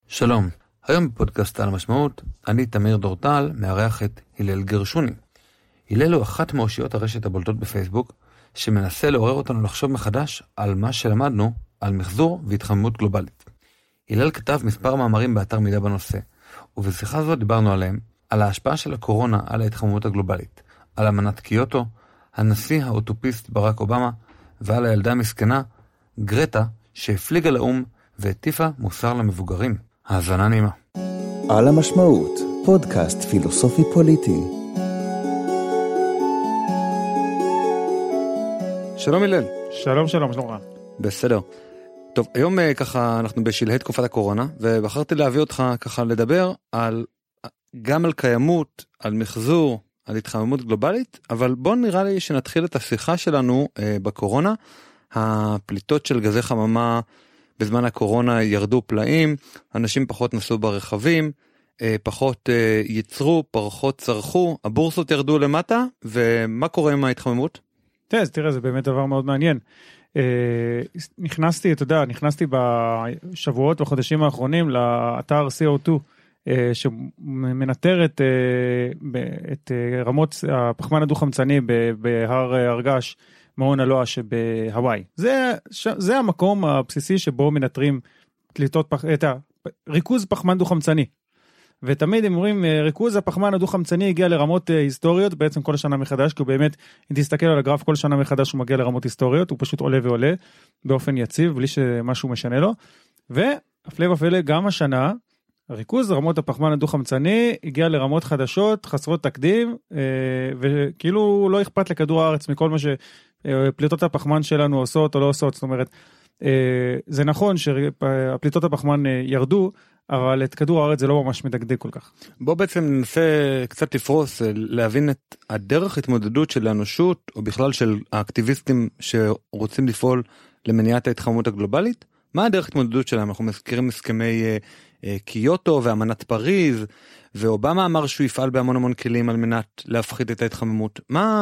שלום, היום בפודקאסט על המשמעות, אני תמיר דורטל, מארח את הלל גרשוני. הלל הוא אחת מאושיות הרשת הבולטות בפייסבוק, שמנסה לעורר אותנו לחשוב מחדש על מה שלמדנו על מחזור והתחממות גלובלית. הלל כתב מספר מאמרים באתר מידע בנושא, ובשיחה זו דיברנו עליהם, על ההשפעה של הקורונה על ההתחממות הגלובלית, על אמנת קיוטו, הנשיא האוטופיסט ברק אובמה, ועל הילדה המסכנה, גרטה, שהפליגה לאום והטיפה מוסר למבוגרים. האזנה נעימה. על המשמעות, פודקאסט פילוסופי פוליטי. שלום הלל. שלום, שלום, שלום. בסדר. טוב, היום ככה אנחנו בשלהי תקופת הקורונה, ובחרתי להביא אותך ככה לדבר גם על קיימות, על מחזור, על התחממות גלובלית, אבל בוא נראה לי שנתחיל את השיחה שלנו בקורונה. הפליטות של גזי חממה בזמן הקורונה ירדו פלאים, אנשים פחות נסעו ברכבים, פחות ייצרו, פחות צרכו, הבורסות ירדו למטה, ומה קורה עם ההתחממות? תראה, זה באמת דבר מאוד מעניין. נכנסתי בשבועות וחודשים האחרונים לאתר CO2, שמנטר את רמות הפחמן הדו-חמצני בהר הרגש, מעון אלואה שבהוואי. זה המקום הבסיסי שבו מנטרים את ריכוז פחמן דו-חמצני. ותמיד הם אומרים, ריכוז הפחמן הדו-חמצני הגיע לרמות היסטוריות, בעצם כל שנה מחדש, כי הוא באמת, אם תסתכל על הגרף, כל שנה מחדש הוא מגיע לרמות היסטוריות, הוא פשוט עולה ועולה, באופן יציב, בלי שמשהו משנה לו. והפלא ופלא, גם השנה, ריכוז רמות הפחמן הדו-חמצני הגיע לרמות חדשות, חסרות תקדים, וכאילו לא אכפת לכדור הארץ מכל מה שפליטות הפחמן שלנו עושות או לא עושות. זאת אומרת, זה נכון שהפליטות הפחמן ירדו, אבל את כדור הארץ זה לא ממש מדגדג כל כך. בוא בעצם ננסה קצת לפרוס, להבין את הדרך התמודדות של האנושות, או בכלל של האקטיביסטים שרוצים לפעול למניעת ההתחממות הגלובלית. מה הדרך התמודדות שלהם? אנחנו מזכירים הסכמי קיוטו ואמנת פריז, ואובמה אמר שהוא יפעל בהמון כלים על מנת להפחית את ההתחממות.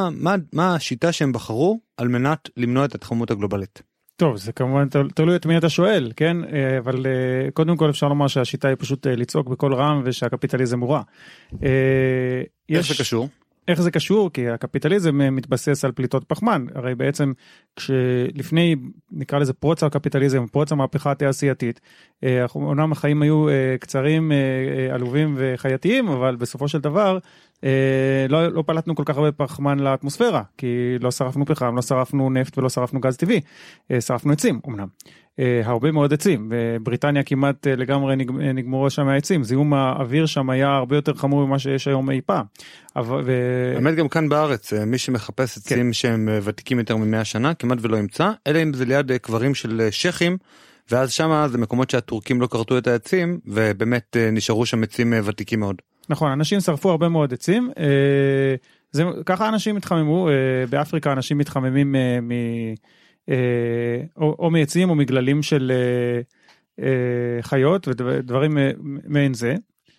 מה השיטה שהם בחרו על מנת למנוע את ההתחממות הגלובלית? טוב, זה כמובן תלוי את מי אתה שואל, כן? אבל קודם כל אפשר לומר שהשיטה היא פשוט לצעוק בכל רם ושהקפיטליזם הוא רע. איך זה קשור? איך זה קשור? כי הקפיטליזם מתבסס על פליטות פחמן. הרי בעצם כשלפני, נקרא לזה פרוץ הקפיטליזם, פרוץ המהפכה התעשייתית, אומנם החיים היו קצרים, עלובים וחייתיים, אבל בסופו של דבר לא פלטנו כל כך הרבה פחמן לאטמוספירה, כי לא שרפנו פחם, לא שרפנו נפט ולא שרפנו גז טבעי, שרפנו עצים, אמנם. הרבה מאוד עצים, ובריטניה כמעט לגמרי נגמרו שם העצים, זיהום האוויר שם היה הרבה יותר חמור ממה שיש היום אי פעם. באמת גם כאן בארץ, מי שמחפש עצים שהם ותיקים יותר מ100 שנה, כמעט ולא ימצא, אלא אם זה ליד קברים של שכים, ואז שם זה מקומות שהטורקים לא קרטו את העצים, ובאמת נשארו שם עצים ותיקים מאוד. נכון, אנשים שרפו הרבה מאוד עצים, ככה אנשים מתחממו, באפריקה אנשים מתחממים או מעצים או מגללים של חיות ודברים מעין זה.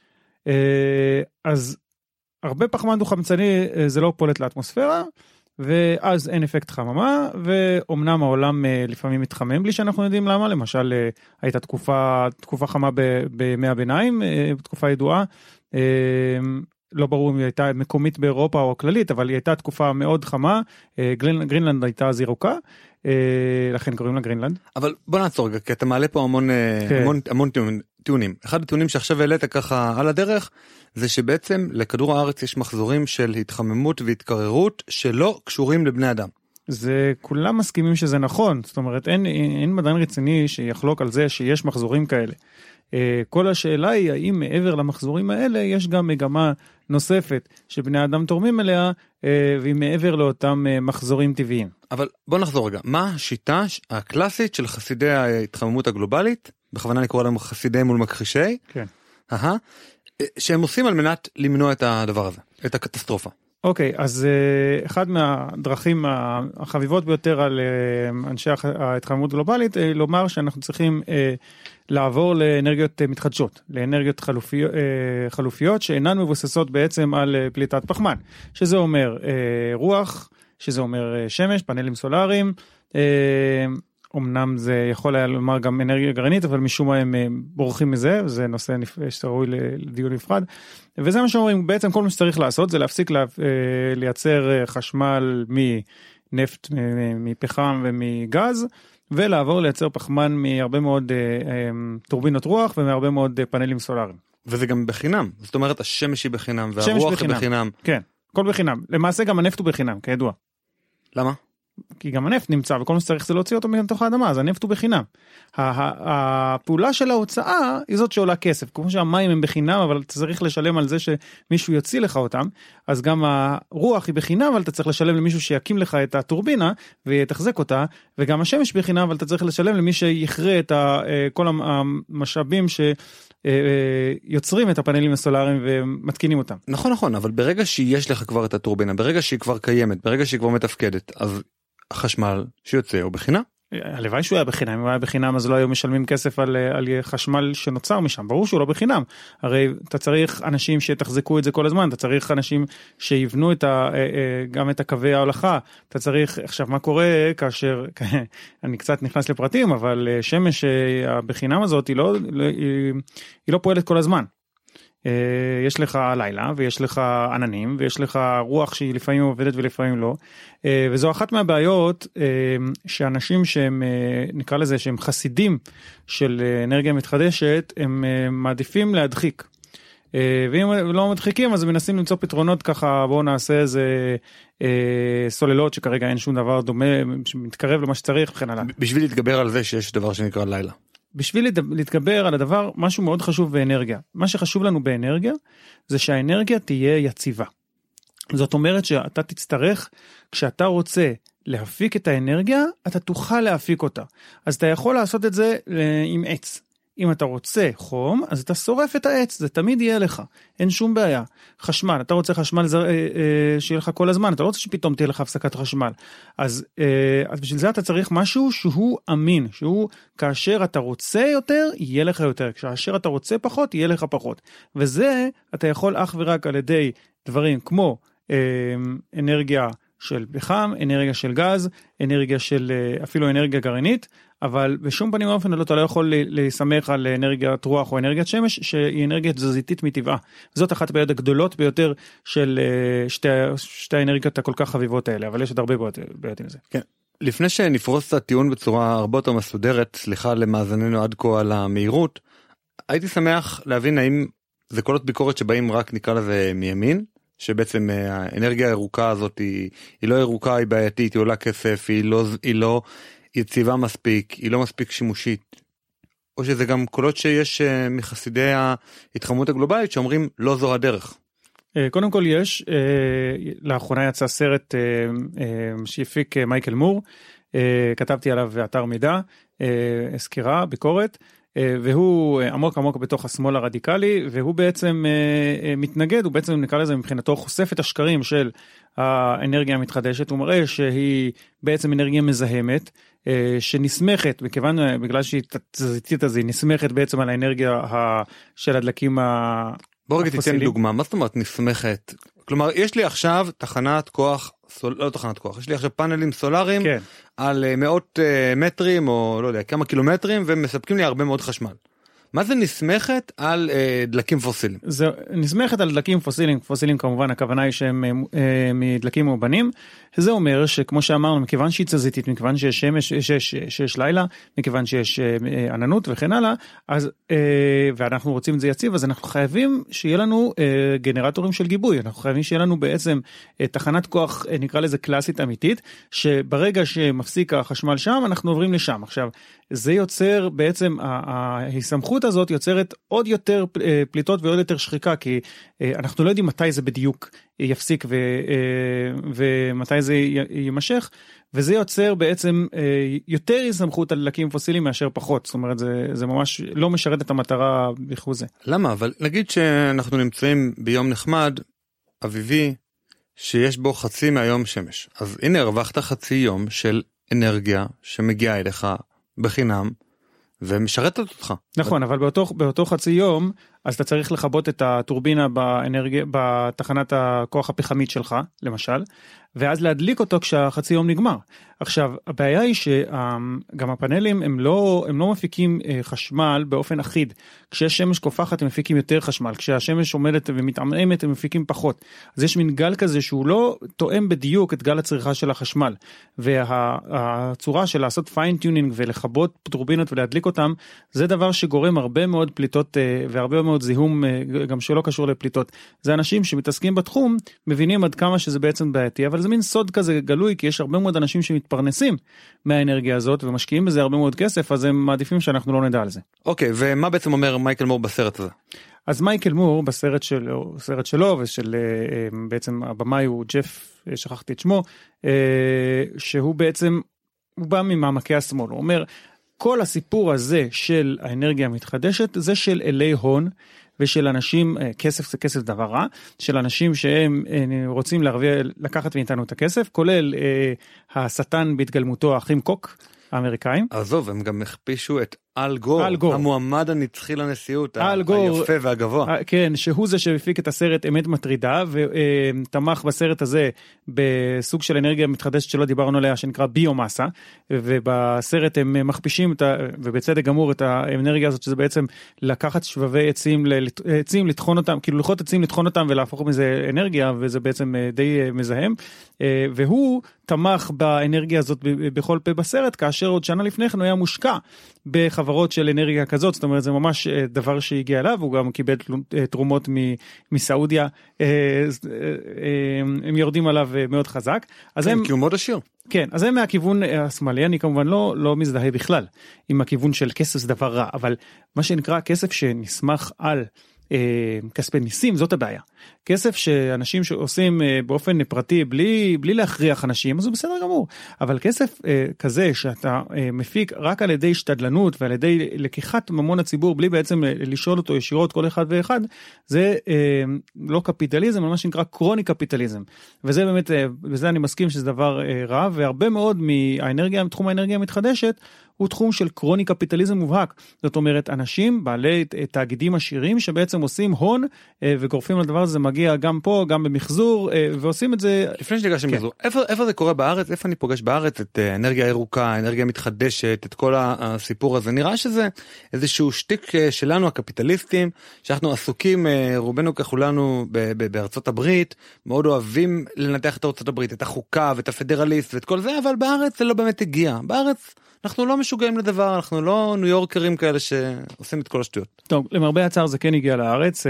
אז הרבה פחמן דו-חמצני זה לא פולט לאטמוספירה, ואז אין אפקט חממה, ואומנם העולם לפעמים מתחמם בלי שאנחנו יודעים למה. למשל הייתה תקופה חמה בימי הביניים, תקופה ידועה, לא ברור אם היא הייתה מקומית באירופה או כללית, אבל היא הייתה תקופה מאוד חמה, גרינלנד הייתה אז ירוקה, לכן קוראים לה גרינלנד. אבל בוא נעצור רגע, כי אתה מעלה פה המון טיעונים. אחד הטיעונים שעכשיו העלית ככה על הדרך, זה שבעצם לכדור הארץ יש מחזורים של התחממות והתקררות שלא קשורים לבני אדם. זה כולם מסכימים שזה נכון, זאת אומרת אין מדען רציני שיחלוק על זה שיש מחזורים כאלה. כל השאלה היא האם מעבר למחזורים האלה יש גם מגמה נוספת שבני אדם תורמים אליה, והיא מעבר לאותם מחזורים טבעיים. אבל בוא נחזור רגע, מה השיטה הקלאסית של חסידי ההתחממות הגלובלית, בכוונה אני קורא להם חסידי מול מכחישי, כן. שהם עושים על מנת למנוע את הדבר הזה, את הקטסטרופה? אוקיי, אז אחד מהדרכים החביבות ביותר על אנשי ההתחממות הגלובלית, לומר שאנחנו צריכים לעבור לאנרגיות מתחדשות, לאנרגיות חלופיות שאינן מבוססות בעצם על פליטת פחמן, שזה אומר רוח, שזה אומר שמש, פאנלים סולאריים, אמנם זה יכול היה לומר גם אנרגיה גרעינית, אבל משום מה הם בורחים מזה, זה נושא שראוי לדיון נפרד, וזה מה שאומרים, בעצם כל מה שצריך לעשות, זה להפסיק לייצר חשמל מנפט, מפחם ומגז, ולעבור לייצר פחמן מהרבה מאוד טורבינות רוח, ומהרבה מאוד פאנלים סולאריים. וזה גם בחינם, זאת אומרת השמש היא בחינם, והרוח היא בחינם. כן, הכל בחינם. למעשה גם הנפט הוא בחינם, כידוע. למה? כי גם הנפט נמצא, וכל מה שצריך זה להוציא אותו מתוך האדמה, אז הנפט הוא בחינם. הפעולה של ההוצאה היא זאת שעולה כסף, כמו שהמים הם בחינם, אבל אתה צריך לשלם על זה שמישהו יוציא לך אותם, אז גם הרוח היא בחינם, אבל אתה צריך לשלם למישהו שיקים לך את הטורבינה, ויתחזק אותה, וגם השמש בחינם, אבל אתה צריך לשלם למי שיכרה את כל המשאבים שיוצרים את הפאנלים הסולאריים ומתקינים אותם. נכון, אבל ברגע שיש לך כבר את הטורבינה, ברגע שהיא כבר קיימת, ברגע שהיא כבר מתפקדת, אז החשמל שיוצא הוא בחינם. הלוואי שהוא היה בחינם, אם הוא היה בחינם אז לא היו משלמים כסף על חשמל שנוצר משם, ברור שהוא לא בחינם, הרי אתה צריך אנשים שתחזקו את זה כל הזמן, אתה צריך אנשים שיבנו גם את הקווי ההולכה, אתה צריך, עכשיו מה קורה כאשר, אני קצת נכנס לפרטים, אבל שמש בחינם הזאת היא לא פועלת כל הזמן. יש לך לילה ויש לך עננים ויש לך רוח שהיא לפעמים עובדת ולפעמים לא, וזו אחת מהבעיות שאנשים שהם נקרא לזה שהם חסידים של אנרגיה מתחדשת הם מעדיפים להדחיק, ואם לא מדחיקים אז מנסים למצוא פתרונות ככה, בואו נעשה איזה סוללות שכרגע אין שום דבר דומה שמתקרב למה שצריך וכן הלאה. בשביל להתגבר על זה שיש דבר שנקרא לילה. בשביל להתגבר על הדבר, משהו מאוד חשוב באנרגיה. מה שחשוב לנו באנרגיה, זה שהאנרגיה תהיה יציבה. זאת אומרת שאתה תצטרך, כשאתה רוצה להפיק את האנרגיה, אתה תוכל להפיק אותה. אז אתה יכול לעשות את זה עם עץ. אם אתה רוצה חום, אז אתה שורף את העץ, זה תמיד יהיה לך, אין שום בעיה. חשמל, אתה רוצה חשמל שיהיה לך כל הזמן, אתה לא רוצה שפתאום תהיה לך הפסקת חשמל. אז בשביל זה אתה צריך משהו שהוא אמין, שהוא כאשר אתה רוצה יותר, יהיה לך יותר, כאשר אתה רוצה פחות, יהיה לך פחות. וזה אתה יכול אך ורק על ידי דברים כמו אנרגיה של פחם, אנרגיה של גז, אנרגיה של אפילו אנרגיה גרעינית, אבל בשום פנים ואופן אתה לא יכול להסמך על אנרגיית רוח או אנרגיית שמש, שהיא אנרגיה תזזיתית מטבעה. זאת אחת הבעיות הגדולות ביותר של שתי האנרגיות הכל כך חביבות האלה, אבל יש עוד הרבה בעיות עם זה. כן. לפני שנפרוס את הטיעון בצורה הרבה יותר מסודרת, סליחה למאזננו עד כה על המהירות, הייתי שמח להבין האם זה קולות ביקורת שבאים רק נקרא לזה מימין, שבעצם האנרגיה הירוקה הזאת היא לא ירוקה, היא בעייתית, היא עולה כסף, היא לא יציבה מספיק, היא לא מספיק שימושית, או שזה גם קולות שיש מחסידי ההתחממות הגלובלית שאומרים לא זו הדרך. קודם כל יש, לאחרונה יצא סרט שהפיק מייקל מור, כתבתי עליו באתר מידע, סקירה, ביקורת, והוא עמוק עמוק בתוך השמאל הרדיקלי, והוא בעצם מתנגד, הוא בעצם נקרא לזה מבחינתו חושף את השקרים של האנרגיה המתחדשת, הוא מראה שהיא בעצם אנרגיה מזהמת, שנסמכת, בגלל שהיא תזזיתית אז היא נסמכת בעצם על האנרגיה של הדלקים הפוסיליים. בוא רגע תיתן דוגמה, מה זאת אומרת נסמכת? כלומר, יש לי עכשיו תחנת כוח, לא תחנת כוח, יש לי עכשיו פאנלים סולאריים, כן. על מאות מטרים או לא יודע, כמה קילומטרים, ומספקים לי הרבה מאוד חשמל. מה זה נסמכת על דלקים פוסיליים? זה נסמכת על דלקים פוסיליים, פוסיליים כמובן, הכוונה היא שהם מדלקים מאובנים, זה אומר שכמו שאמרנו, מכיוון שהיא תזזיתית, מכיוון שיש שמש, שיש לילה, מכיוון שיש עננות וכן הלאה, אז, ואנחנו רוצים את זה יציב, אז אנחנו חייבים שיהיה לנו גנרטורים של גיבוי, אנחנו חייבים שיהיה לנו בעצם תחנת כוח, נקרא לזה קלאסית אמיתית, שברגע שמפסיק החשמל שם, אנחנו עוברים לשם. עכשיו, זה יוצר בעצם, ההסמכות הזאת יוצרת עוד יותר פליטות ועוד יותר שחיקה, כי אנחנו לא יודעים מתי זה בדיוק יפסיק ומתי זה יימשך, וזה יוצר בעצם יותר הסמכות על דלקים פוסיליים מאשר פחות, זאת אומרת זה ממש לא משרת את המטרה בכלל זה. למה? אבל נגיד שאנחנו נמצאים ביום נחמד, אביבי, שיש בו חצי מהיום שמש, אז הנה הרווחת חצי יום של אנרגיה שמגיעה אליך בחינם, ומשרתת אותך. נכון, אבל באותו חצי יום, אז אתה צריך לכבות את הטורבינה בתחנת הכוח הפחמית שלך, למשל, ואז להדליק אותו כשהחצי יום נגמר. עכשיו, הבעיה היא שגם הפאנלים הם לא מפיקים חשמל באופן אחיד. כשיש שמש קופחת הם מפיקים יותר חשמל, כשהשמש עומדת ומתעממת הם מפיקים פחות. אז יש מין גל כזה שהוא לא תואם בדיוק את גל הצריכה של החשמל. והצורה של לעשות פיין-טיונינג ולכבות טורבינות ולהדליק אותם, זה דבר שגורם הרבה מאוד פליטות והרבה מאוד זיהום, גם שלא קשור לפליטות. זה אנשים שמתעסקים בתחום, מבינים עד כמה שזה בעצם בעייתי, אבל זה מין סוד כזה גלוי, כי יש הרבה מאוד אנשים שמתפרנסים מהאנרגיה הזאת, ומשקיעים בזה הרבה מאוד כסף, אז הם מעדיפים שאנחנו לא נדע על זה. אוקיי, ומה בעצם אומר מייקל מור בסרט הזה? אז מייקל מור בסרט שלו, ושל בעצם הבמאי הוא ג'ף, שכחתי את שמו, שהוא בעצם, הוא בא ממעמקי השמאל, הוא אומר, כל הסיפור הזה של האנרגיה המתחדשת, זה של אלי הון, ושל אנשים, כסף זה כסף דבר רע, של אנשים שהם רוצים לקחת מאיתנו את הכסף, כולל השטן בהתגלמותו, האחים קוק, האמריקאים. עזוב, הם גם הכפישו את אל גור, המועמד הנצחי לנשיאות, היפה והגבוה. כן, שהוא זה שהפיק את הסרט אמת מטרידה, ותמך בסרט הזה בסוג של אנרגיה מתחדשת שלא דיברנו עליה, שנקרא ביומסה, ובסרט הם מכפישים, ובצדק גמור, את האנרגיה הזאת, שזה בעצם לקחת שבבי עצים, לטחון אותם, כאילו לוחות עצים, לטחון אותם ולהפוך מזה אנרגיה, וזה בעצם די מזהם, והוא תמך באנרגיה הזאת בכל פה בסרט, כאשר עוד שנה לפני כן הוא היה מושקע בחברות של אנרגיה כזאת, זאת אומרת, זה ממש דבר שהגיע אליו, הוא גם קיבל תרומות מסעודיה, הם יורדים עליו מאוד חזק. כן, כי הוא מאוד עשיר. כן, אז זה מהכיוון השמאלי, אני כמובן לא מזדהה בכלל עם הכיוון של כסף זה דבר רע, אבל מה שנקרא כסף שנסמך על כספי ניסים, זאת הבעיה. כסף שאנשים שעושים באופן פרטי, בלי להכריח אנשים, אז הוא בסדר גמור. אבל כסף כזה שאתה מפיק רק על ידי השתדלנות ועל ידי לקיחת ממון הציבור, בלי בעצם לשאול אותו ישירות כל אחד ואחד, זה לא קפיטליזם, אבל מה שנקרא קרוני קפיטליזם. וזה באמת, בזה אני מסכים שזה דבר רע, והרבה מאוד מתחום האנרגיה המתחדשת, הוא תחום של קרוני קפיטליזם מובהק. זאת אומרת, אנשים בעלי תאגידים עשירים שבעצם עושים הון וגורפים לדבר הזה, מגיע גם פה, גם במחזור, ועושים את זה... לפני שניגש למחזור, איפה זה קורה בארץ? איפה אני פוגש בארץ את אנרגיה ירוקה, אנרגיה מתחדשת, את כל הסיפור הזה? נראה שזה איזשהו שטיק שלנו, הקפיטליסטים, שאנחנו עסוקים, רובנו ככולנו בארצות הברית, מאוד אוהבים לנתח את ארצות הברית, את החוקה ואת הפדרליסט ואת כל זה, אבל בארץ זה לא באמת הגיע. בארץ אנחנו לא משוגעים לדבר, אנחנו לא ניו יורקרים כאלה שעושים את כל השטויות. טוב, למרבה הצער זה כן הגיע לארץ,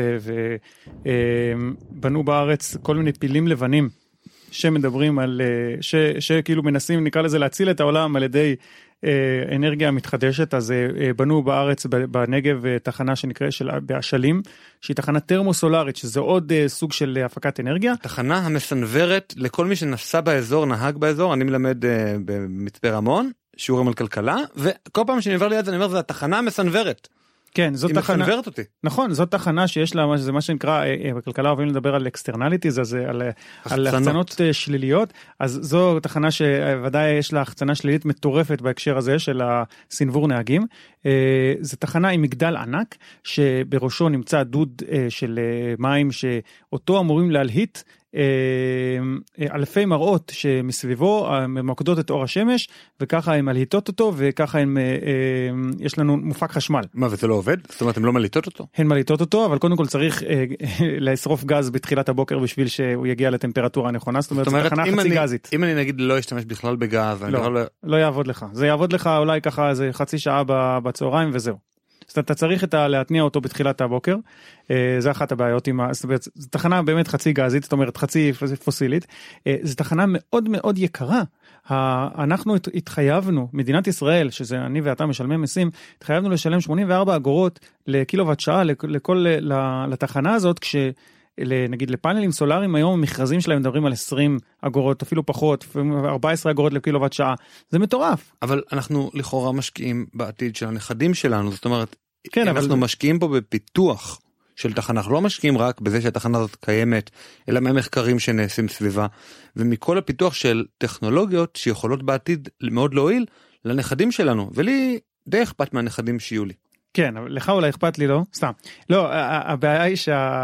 ובנו בארץ כל מיני פילים לבנים, שמדברים על, שכאילו מנסים, נקרא לזה, להציל את העולם על ידי אנרגיה מתחדשת. אז בנו בארץ, בנגב, תחנה שנקרא באשלים, שהיא תחנה טרמוסולרית, שזה עוד סוג של הפקת אנרגיה. תחנה המסנוורת לכל מי שנסע באזור, נהג באזור, אני מלמד במצפה רמון, שיעורים על כלכלה, וכל פעם שאני עובר ליד זה, אני אומר, זה התחנה המסנוורת. כן, זאת תחנה. היא מסנוורת אותי. נכון, זאת תחנה שיש לה, זה מה שנקרא, בכלכלה אוהבים לדבר על אקסטרנליטיז, אז על החצנות שליליות, אז זו תחנה שוודאי יש לה החצנה שלילית מטורפת בהקשר הזה של הסנוור נהגים. זו תחנה עם מגדל ענק, שבראשו נמצא דוד של מים, שאותו אמורים להלהיט, אלפי מראות שמסביבו ממקדות את אור השמש, וככה הן מלהיטות אותו, וככה יש לנו מופק חשמל. מה, וזה לא עובד? זאת אומרת, הן לא מלהיטות אותו? הן מלהיטות אותו, אבל קודם כל צריך לשרוף גז בתחילת הבוקר, בשביל שהוא יגיע לטמפרטורה הנכונה, זאת אומרת, זו תחנה חצי גזית. אם אני נגיד לא אשתמש בכלל בגז, לא יעבוד לך. זה יעבוד לך אולי ככה איזה חצי שעה בצהריים וזהו. אז אתה צריך להתניע אותו בתחילת הבוקר, זה אחת הבעיות, זו תחנה באמת חצי גזית, זאת אומרת חצי פוסילית, זו תחנה מאוד מאוד יקרה, אנחנו התחייבנו, מדינת ישראל, שזה אני ואתה משלמי מיסים, התחייבנו לשלם 84 אגורות לקילוואט שעה לתחנה הזאת, נגיד לפאנלים סולאריים היום המכרזים שלהם מדברים על 20 אגורות, אפילו פחות, 14 אגורות לקילוואט שעה, זה מטורף. אבל אנחנו לכאורה משקיעים בעתיד של הנכדים שלנו, זאת אומרת, כן, אנחנו משקיעים פה בפיתוח של תחנה, אנחנו לא משקיעים רק בזה שהתחנה הזאת קיימת, אלא מהמחקרים שנעשים סביבה, ומכל הפיתוח של טכנולוגיות שיכולות בעתיד מאוד להועיל לנכדים שלנו, ולי די אכפת מהנכדים שיהיו לי. כן, אבל לך אולי אכפת לי, לא? סתם. לא, הבעיה היא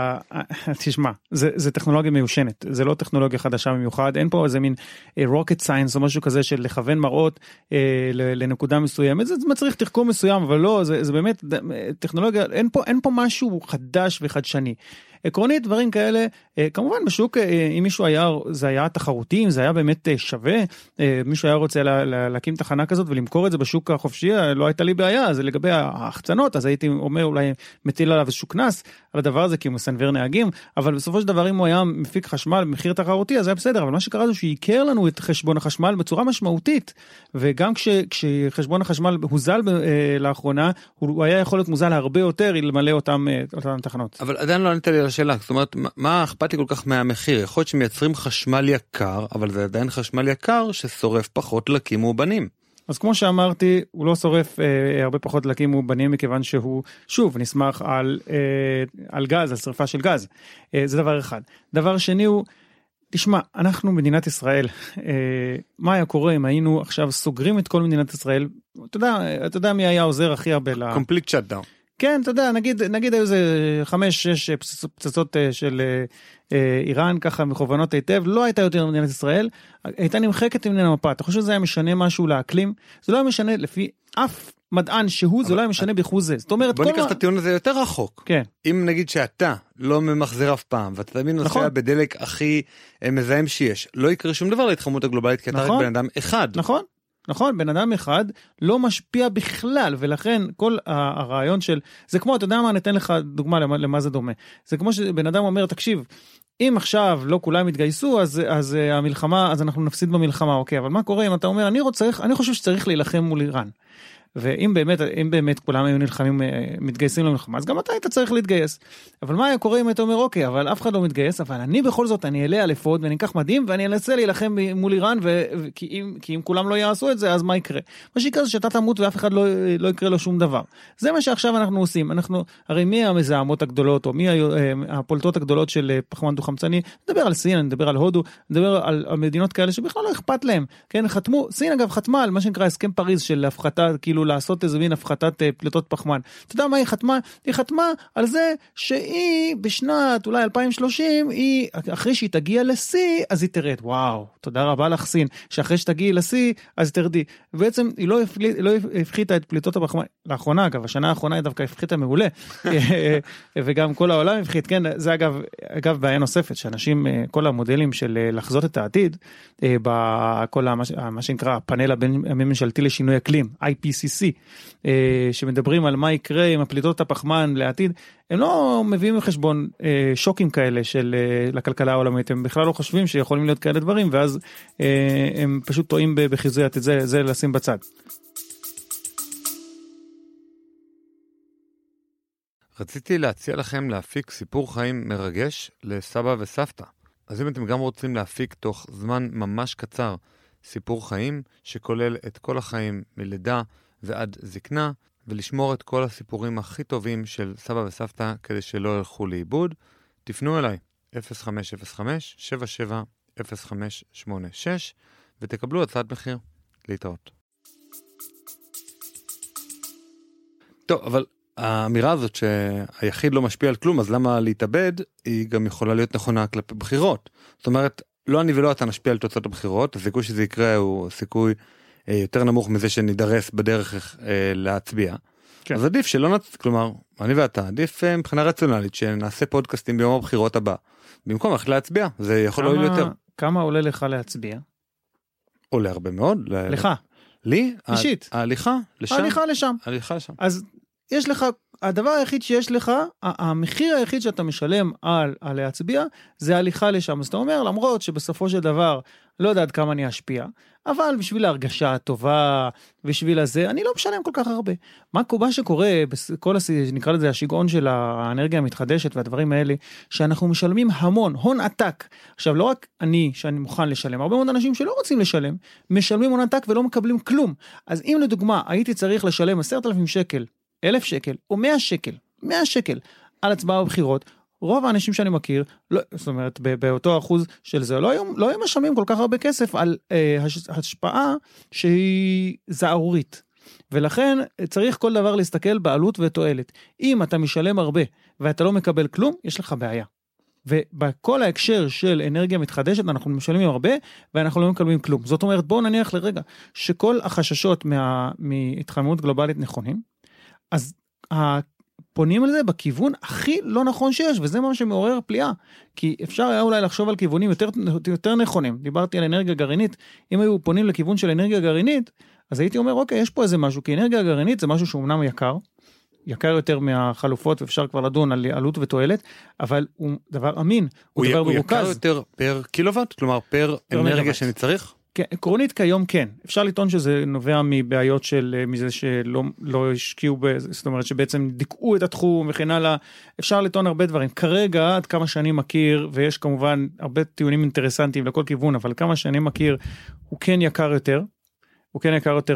תשמע, זה טכנולוגיה מיושנת, זה לא טכנולוגיה חדשה במיוחד, אין פה איזה מין rocket science או משהו כזה של לכוון מראות לנקודה מסוימת, זה מצריך תחכום מסוים, אבל לא, זה באמת טכנולוגיה, אין פה משהו חדש וחדשני. עקרונית, דברים כאלה, כמובן בשוק, אם מישהו זה היה תחרותי, אם זה היה באמת שווה, מישהו היה רוצה להקים תחנה כזאת ולמכור את זה בשוק החופשי, לא הייתה לי בעיה, זה לגבי ההחצנות, אז הייתי אומר אולי מטיל עליו איזשהו כנס על הדבר הזה, כי הוא מסנוור נהגים, אבל בסופו של דבר אם הוא היה מפיק חשמל במחיר תחרותי, אז היה בסדר, אבל מה שקרה זה שיקר לנו את חשבון החשמל בצורה משמעותית, וגם כשחשבון החשמל הוזל לאחרונה, הוא היה יכול להיות מוזל הרבה יותר למלא אותם תחנות. אבל עדיין לא ענית לי על השאלה, זאת אומרת, מה אכפת לי כל כך מהמחיר? יכול להיות שמייצרים חשמל יקר, אבל זה עדיין חשמל יקר ששורף פחות דלקים מאובנים. אז כמו שאמרתי, הוא לא שורף הרבה פחות דלקים מאובנים, מכיוון שהוא, שוב, נסמך על גז, על שריפה של גז. זה דבר אחד. דבר שני הוא, תשמע, אנחנו מדינת ישראל, מה היה קורה אם היינו עכשיו סוגרים את כל מדינת ישראל? אתה יודע מי היה עוזר הכי הרבה complete shutdown. כן, אתה יודע, נגיד היו זה 5-6 פצצות של איראן, ככה מכוונות היטב, לא הייתה יותר מדינת ישראל, הייתה נמחקת ממנה מפה. אתה חושב שזה היה משנה משהו לאקלים? זה לא היה משנה לפי אף מדען שהוא, זה לא היה משנה באחוז זה. זאת אומרת, בוא ניקח את הטיעון הזה יותר רחוק. כן. אם נגיד שאתה לא ממחזר אף פעם, ואתה תמיד נוסע בדלק הכי מזהם שיש, לא יקרה שום דבר להתחממות הגלובלית, כי אתה רק בן אדם אחד. נכון, בן אדם אחד לא משפיע בכלל, ולכן כל הרעיון של, זה כמו, אתה יודע מה, נתן לך דוגמה למה זה דומה. זה כמו שבן אדם אומר, תקשיב, אם עכשיו לא כולם יתגייסו, אז המלחמה, אז אנחנו נפסיד במלחמה, אוקיי, אבל מה קורה אם אתה אומר, אני חושב שצריך להילחם מול איראן. ואם באמת כולם היו נלחמים, מתגייסים למלחמה, אז גם אתה היית צריך להתגייס. אבל מה היה קורה אם אתה אומר, אוקיי, אבל אף אחד לא מתגייס, אבל אני בכל זאת, אני אעלה על אפוד, ואני אקח מדים, ואני אנסה להילחם מול איראן, כי אם כולם לא יעשו את זה, אז מה יקרה? מה שיקרה זה שאתה תמות, ואף אחד לא יקרה לו שום דבר. זה מה שעכשיו אנחנו עושים. הרי מי המזהמות הגדולות, או מי הפולטות הגדולות של פחמן דו-חמצני? נדבר על סין, נדבר על הודו, נדבר על מדינות כאלה שבכלל לא אכפת להם. כן, חתמו, סין אגב חתמה על מה שנקרא הסכם פריז של הפחתה, כאילו לעשות איזה מין הפחתת פליטות פחמן. אתה יודע מה היא חתמה? היא חתמה על זה שהיא בשנת אולי 2030, היא, אחרי שהיא תגיע לשיא, אז היא תרד. וואו, תודה רבה לך סין, שאחרי שתגיעי לשיא, אז תרדי. ובעצם היא לא הפחיתה את פליטות הפחמן. לאחרונה, אגב, השנה האחרונה היא דווקא הפחיתה מעולה. וגם כל העולם הפחית, כן, זה אגב בעיה נוספת, שאנשים, כל המודלים של לחזות את העתיד, בכל מה שנקרא הפאנל הממשלתי לשינוי אקלים, IPCC, שמדברים על מה יקרה עם הפליטות הפחמן לעתיד, הם לא מביאים בחשבון שוקים כאלה של לכלכלה העולמית, הם בכלל לא חושבים שיכולים להיות כאלה דברים, ואז הם פשוט טועים בחיזוי עתיד, זה לשים בצד. רציתי להציע לכם להפיק סיפור חיים מרגש לסבא וסבתא. אז אם אתם גם רוצים להפיק תוך זמן ממש קצר סיפור חיים שכולל את כל החיים מלידה ועד זקנה, ולשמור את כל הסיפורים הכי טובים של סבא וסבתא כדי שלא ילכו לאיבוד, תפנו אליי 0505-770586 ותקבלו הצעת מחיר. להתראות. טוב, אבל האמירה הזאת שהיחיד לא משפיע על כלום, אז למה להתאבד, היא גם יכולה להיות נכונה כלפי בחירות. זאת אומרת, לא אני ולא אתה נשפיע על תוצאות הבחירות, הסיכוי שזה יקרה הוא סיכוי יותר נמוך מזה שנידרס בדרך להצביע. כן. אז עדיף שלא כלומר, אני ואתה, עדיף מבחינה רציונלית שנעשה פודקאסטים ביום הבחירות הבא. במקום איך להצביע, זה יכול להועיל יותר. כמה עולה לך להצביע? עולה הרבה מאוד. לך? לי? אישית. ההליכה לשם. ההליכה לשם. אז יש לך, הדבר היחיד שיש לך, המחיר היחיד שאתה משלם על להצביע, זה ההליכה לשם. אז אתה אומר, למרות שבסופו של דבר, לא יודע עד כמה אני אשפיע, אבל בשביל ההרגשה הטובה, בשביל הזה, אני לא משלם כל כך הרבה. מה שקורה, בכל נקרא לזה השיגעון של האנרגיה המתחדשת והדברים האלה, שאנחנו משלמים המון, הון עתק. עכשיו, לא רק שאני מוכן לשלם, הרבה מאוד אנשים שלא רוצים לשלם, משלמים הון עתק ולא מקבלים כלום. אז אם לדוגמה, הייתי צריך לשלם 10,000 שקל, 1,000 שקל או 100 שקל על הצבעה בבחירות, רוב האנשים שאני מכיר, זאת אומרת, באותו אחוז של זה, לא היו משלמים כל כך הרבה כסף על השפעה שהיא זערורית. ולכן צריך כל דבר להסתכל בעלות ותועלת. אם אתה משלם הרבה ואתה לא מקבל כלום, יש לך בעיה. ובכל ההקשר של אנרגיה מתחדשת, אנחנו משלמים הרבה, ואנחנו לא מקבלים כלום. זאת אומרת, בואו נניח לרגע, שכל החששות מהתחממות גלובלית נכונים, אז פונים על זה בכיוון הכי לא נכון שיש, וזה מה שמעורר פליאה, כי אפשר היה אולי לחשוב על כיוונים יותר נכונים. דיברתי על אנרגיה גרעינית, אם היו פונים לכיוון של אנרגיה גרעינית, אז הייתי אומר, אוקיי, יש פה איזה משהו, כי אנרגיה גרעינית זה משהו שהוא אמנם יקר יותר מהחלופות, ואפשר כבר לדון על עלות ותועלת, אבל הוא דבר אמין, הוא דבר מרוכז. הוא יקר יותר פר קילוואט? כלומר, פר אנרגיה שאני צריך? כן, עקרונית כיום כן. אפשר לטעון שזה נובע מבעיות של מזה שלא השקיעו, זאת אומרת שבעצם דיכאו את התחום וכן הלאה. אפשר לטעון הרבה דברים. כרגע, עד כמה שאני מכיר, ויש כמובן הרבה טיעונים אינטרסנטיים לכל כיוון, אבל כמה שאני מכיר, הוא כן יקר יותר. הוא כן יקר יותר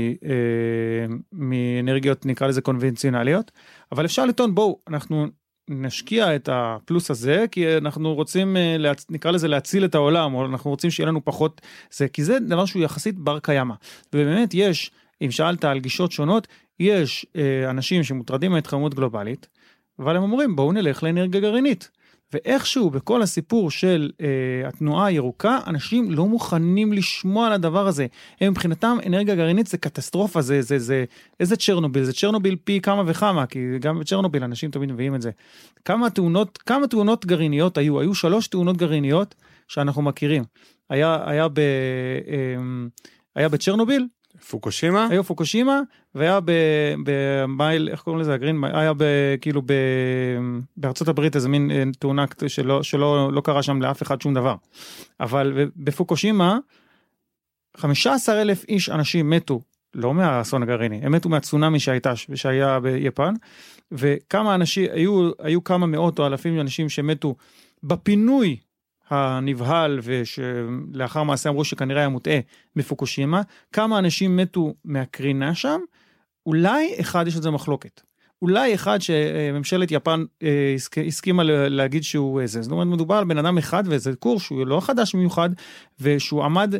מאנרגיות, נקרא לזה קונבנציונליות, אבל אפשר לטעון, בואו, אנחנו נשקיע את הפלוס הזה, כי אנחנו רוצים, נקרא לזה להציל את העולם, או אנחנו רוצים שיהיה לנו פחות, כי זה דבר שהוא יחסית בר קיימא. ובאמת יש, אם שאלת על גישות שונות, יש אנשים שמוטרדים מהתחממות גלובלית, אבל הם אומרים, בואו נלך לאנרגיה גרעינית. ואיכשהו בכל הסיפור של התנועה הירוקה, אנשים לא מוכנים לשמוע על הדבר הזה. הם מבחינתם, אנרגיה גרעינית זה קטסטרופה, איזה צ'רנוביל, זה צ'רנוביל פי כמה וכמה, כי גם בצ'רנוביל אנשים תמיד מביאים את זה. כמה תאונות גרעיניות היו 3 תאונות גרעיניות שאנחנו מכירים. היה בצ'רנוביל, פוקושימה? היה פוקושימה, והיה במייל, איך קוראים לזה, הגרין, היה כאילו בארצות הברית איזה מין תאונה שלא קרה שם לאף אחד שום דבר. אבל בפוקושימה, 15,000 איש אנשים מתו, לא מהאסון הגרעיני, הם מתו מהצונמי שהיה ביפן, וכמה אנשים, היו כמה מאות או אלפים אנשים שמתו בפינוי הנבהל, ושלאחר מעשה אמרו שכנראה היה מוטעה בפוקושימה, כמה אנשים מתו מהקרינה שם, אולי אחד יש את זה מחלוקת. אולי אחד שממשלת יפן הסכימה להגיד שהוא איזה. זאת אומרת, מדובר על בן אדם אחד, וזה קורס שהוא לא חדש במיוחד, ושהוא עמד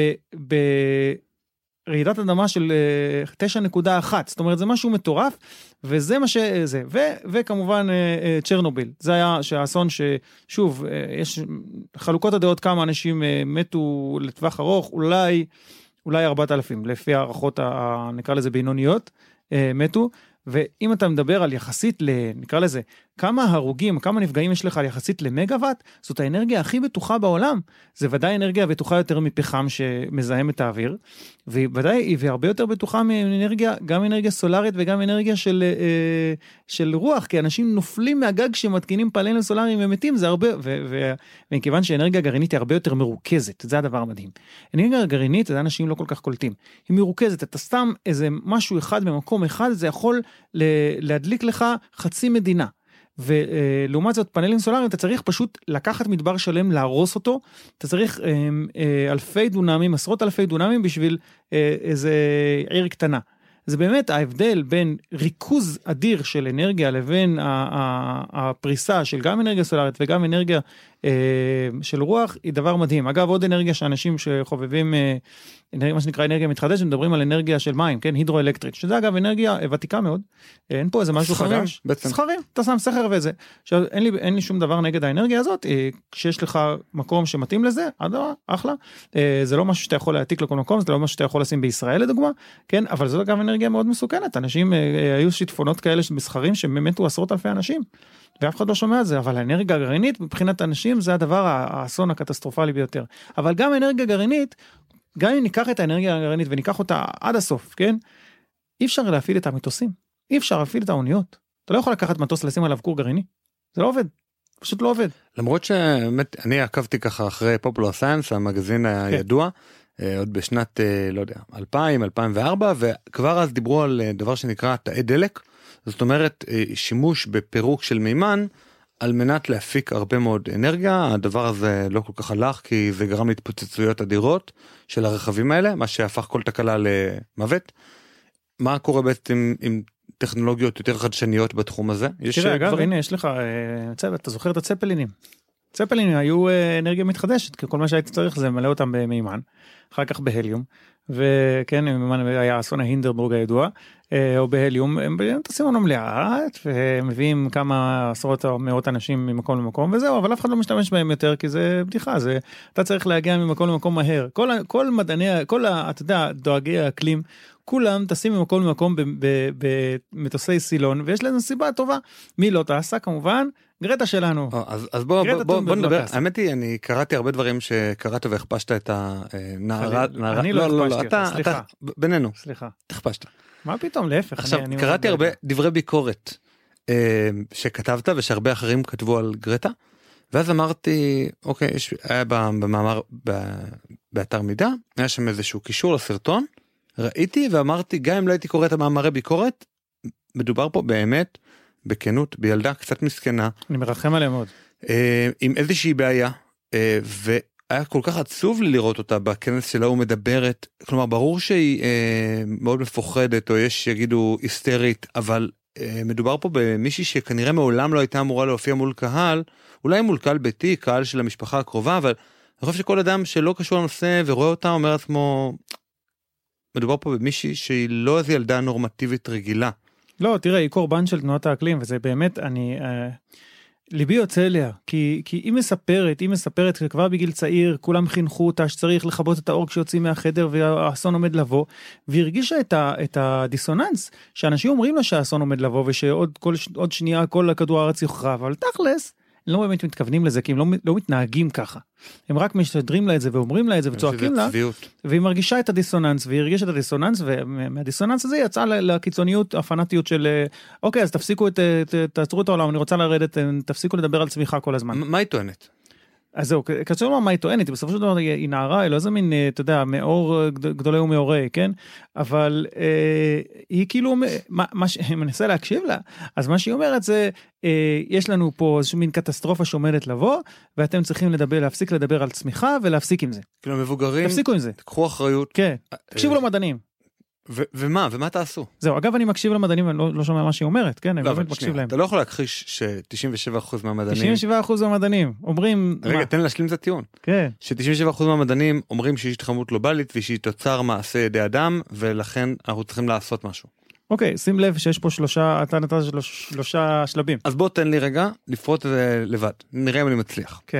ברעידת אדמה של 9.1. זאת אומרת, זה משהו מטורף, וזה מה שזה. וכמובן, צ'רנוביל. זה היה שהאסון ששוב, יש חלוקות הדעות כמה אנשים מתו לטווח ארוך, אולי 4,000, לפי הערכות, נקרא לזה בינוניות, מתו. ואם אתה מדבר על יחסית נקרא לזה, כמה הרוגים, כמה נפגעים יש לך על יחסית למגוואט, זאת האנרגיה הכי בטוחה בעולם. זה ודאי אנרגיה בטוחה יותר מפחם שמזהם את האוויר, וודאי היא הרבה יותר בטוחה מאנרגיה, גם אנרגיה סולרית וגם אנרגיה של רוח, כי אנשים נופלים מהגג שמתקינים פאנלים סולריים ומתים, זה הרבה, וכיוון שאנרגיה גרעינית היא הרבה יותר מרוכזת, זה הדבר המדהים. אנרגיה גרעינית, זה אנשים לא כל כך קולטים. היא מרוכזת, אתה סתם איזה משהו אחד במקום אחד, זה יכול להדליק לך חצי מדינה. ולעומת זאת פאנלים סולריים, אתה צריך פשוט לקחת מדבר שלם, להרוס אותו, אתה צריך אלפי דונמים, עשרות אלפי דונמים בשביל איזה עיר קטנה. זה באמת ההבדל בין ריכוז אדיר של אנרגיה לבין הפריסה של גם אנרגיה סולרית וגם אנרגיה של רוח, היא דבר מדהים. אגב, עוד אנרגיה שאנשים שחובבים, מה שנקרא אנרגיה מתחדשת, מדברים על אנרגיה של מים, כן, הידרואלקטרית, שזה אגב אנרגיה ותיקה מאוד, אין פה איזה משהו חדש. סחרים, אתה שם סחר וזה. עכשיו, אין לי שום דבר נגד האנרגיה הזאת, כשיש לך מקום שמתאים לזה, אחלה, זה לא משהו שאתה יכול להעתיק לכל מקום, זה לא משהו שאתה יכול לשים בישראל לדוגמה, כן, אבל זאת אגב אנרגיה מאוד מסוכנת, אנשים, היו שיטפונות כאלה מסחרים שמתו עשרות אלפי אנשים, ואף אחד לא שומע את זה, אבל האנרגיה הגרעינית מבחינת אנשים זה הדבר האסון הקטסטרופלי ביותר. אבל גם האנרגיה הגרעינית, גם אם ניקח את האנרגיה הגרעינית וניקח אותה עד הסוף, כן? אי אפשר להפעיל את המטוסים, אי אפשר להפעיל את האוניות. אתה לא יכול לקחת מטוס לשים עליו כור גרעיני. זה לא עובד, פשוט לא עובד. למרות שבאמת אני עקבתי ככה אחרי Popular Science, המגזין הידוע, עוד בשנת, לא יודע, 2000, 2004, וכבר אז דיברו על דבר שנקרא תאי דלק, זאת אומרת, שימוש בפירוק של מימן, על מנת להפיק הרבה מאוד אנרגיה. הדבר הזה לא כל כך הלך, כי זה גרם להתפוצצויות אדירות של הרכבים האלה, מה שהפך כל תקלה למוות. מה קורה בעצם עם טכנולוגיות יותר חדשניות בתחום הזה? תראה, אגב, הנה, יש לך, אתה זוכר את הצפלינים? צפלינים היו אנרגיה מתחדשת, כי כל מה שהייתי צריך זה מלא אותם במימן, אחר כך בהליום, וכן, היה אסון ההינדרבורג הידוע, או בהליום, הם טסים לנו לאט, ומביאים כמה עשרות או מאות אנשים ממקום למקום, וזהו, אבל אף אחד לא משתמש בהם יותר, כי זה בדיחה, אתה צריך להגיע ממקום למקום מהר. כל מדעני, אתה יודע, דואגי האקלים, כולם טסים ממקום למקום במטוסי סילון, ויש לנו סיבה טובה. מי לא טסה, כמובן? גרטה שלנו. אז בוא נדבר. האמת היא, אני קראתי הרבה דברים שקראת והכפשת את הנערה. אני לא הכפשתי אותה, סליחה. בינינו. סליחה. הכפשת. מה פתאום, להפך. עכשיו, קראתי הרבה דברי ביקורת שכתבת ושהרבה אחרים כתבו על גרטה, ואז אמרתי, אוקיי, היה במאמר באתר מידע, היה שם איזשהו קישור לסרטון, ראיתי ואמרתי, גם אם לא הייתי קורא את המאמרי ביקורת, מדובר פה באמת, בכנות, בילדה קצת מסכנה. אני מרחם עליה מאוד. עם איזושהי בעיה, והיה כל כך עצוב לי לראות אותה בכנס שלה ומדברת, כלומר ברור שהיא מאוד מפוחדת, או יש שיגידו היסטרית, אבל מדובר פה במישהי שכנראה מעולם לא הייתה אמורה להופיע מול קהל, אולי מול קהל ביתי, קהל של המשפחה הקרובה, אבל אני חושב שכל אדם שלא קשור לנושא ורואה אותה אומר עצמו, מדובר פה במישהי שהיא לא איזו ילדה נורמטיבית רגילה. לא, תראה, היא קורבן של תנועת האקלים, וזה באמת, ליבי יוצא אליה, כי היא מספרת שכבר בגיל צעיר, כולם חינכו אותה שצריך לכבות את האור כשיוצאים מהחדר, והאסון עומד לבוא, והיא הרגישה את הדיסוננס, שאנשים אומרים לה שהאסון עומד לבוא, ושעוד שנייה כל כדור הארץ יוחרב, אבל תכלס, הם לא באמת מתכוונים לזה, כי הם לא מתנהגים ככה. הם רק משתדרים לה את זה, ואומרים לה את זה, וצועקים לה, והיא מרגישה את הדיסוננס, והיא הרגישה את הדיסוננס, ומהדיסוננס הזה יצאה לקיצוניות, הפנאטיות של, אוקיי, אז תעצרו את העולם, אני רוצה לרדת, תפסיקו לדבר על צמיחה כל הזמן. מה היא טוענת? אז זהו, קצת לומר מה היא טוענת, בסופו של דבר היא נערה, היא לא איזה מין, אתה יודע, מאור גדולי ומאורי, כן? אבל היא כאילו, מה שמנסה להקשיב לה, אז מה שהיא אומרת זה, יש לנו פה איזושהי מין קטסטרופה שעומדת לבוא, ואתם צריכים להפסיק לדבר על צמיחה, ולהפסיק עם זה. כאילו מבוגרים, תפסיקו עם זה. תקחו אחריות. כן, תקשיבו למדענים. ומה תעשו? זהו, אגב אני מקשיב למדענים, אני לא שומע מה שהיא אומרת, כן, אני באמת מקשיב להם. אתה לא יכול להכחיש ש-97% מהמדענים... 97% מהמדענים אומרים... רגע, תן להשלים את הטיעון. כן. ש-97% מהמדענים אומרים שיש התחממות גלובלית, ושהיא תוצר מעשה ידי אדם, ולכן אנחנו צריכים לעשות משהו. אוקיי, שים לב שיש פה שלושה שלבים. אז בוא תן לי רגע לפרוט את זה לבד, נראה אם אני מצליח. כן.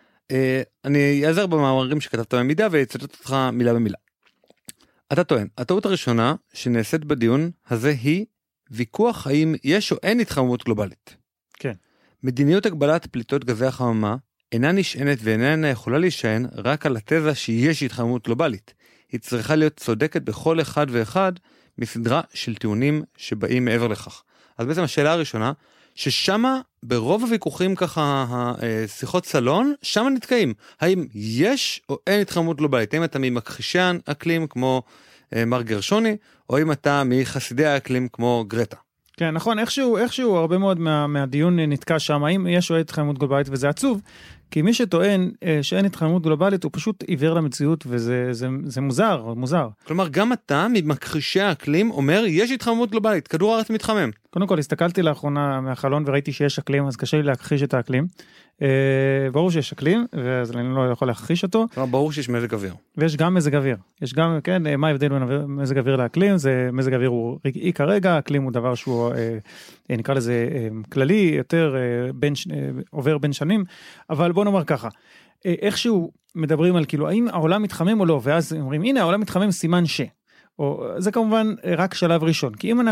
אני אעזר במאמרים שכתבת במידה, ויצטט אותך מילה במילה. אתה טוען, הטעות הראשונה שנעשית בדיון הזה היא ויכוח האם יש או אין התחממות גלובלית. כן. מדיניות הגבלת פליטות גזי החממה אינה נשענת ואיננה יכולה להישען רק על התזה שיש התחממות גלובלית. היא צריכה להיות צודקת בכל אחד ואחד מסדרה של טיעונים שבאים מעבר לכך. אז בעצם השאלה הראשונה, ששמה ברוב הוויכוחים ככה, השיחות סלון, שמה נתקעים. האם יש או אין התחממות גלובלית? האם אתה ממכחישי האקלים כמו מר גרשוני, או אם אתה מחסידי האקלים כמו גרטה? כן, נכון, איכשהו הרבה מאוד מהדיון נתקע שם, האם יש או אין התחממות גלובלית, וזה עצוב, כי מי שטוען שאין התחממות גלובלית, הוא פשוט עיוור למציאות, וזה מוזר. כלומר, גם אתה ממכחישי האקלים אומר, יש התחממות גלובלית, כדור הארץ מתחמם. קודם כל, הסתכלתי לאחרונה מהחלון וראיתי שיש אקלים, אז קשה לי להכחיש את האקלים. ברור שיש אקלים, אז אני לא יכול להכחיש אותו. כלומר, ברור שיש מזג אוויר. ויש גם מזג אוויר. יש גם, כן, מה ההבדל בין מזג אוויר לאקלים? זה מזג אוויר הוא רגעי כרגע, אקלים הוא דבר שהוא, נקרא לזה, כללי, יותר עובר בין שנים, אבל בוא נאמר ככה, איכשהו מדברים על כאילו, האם העולם מתחמם או לא, ואז אומרים, הנה, העולם מתחמם סימן ש. זה כמובן רק שלב ראשון, כי אם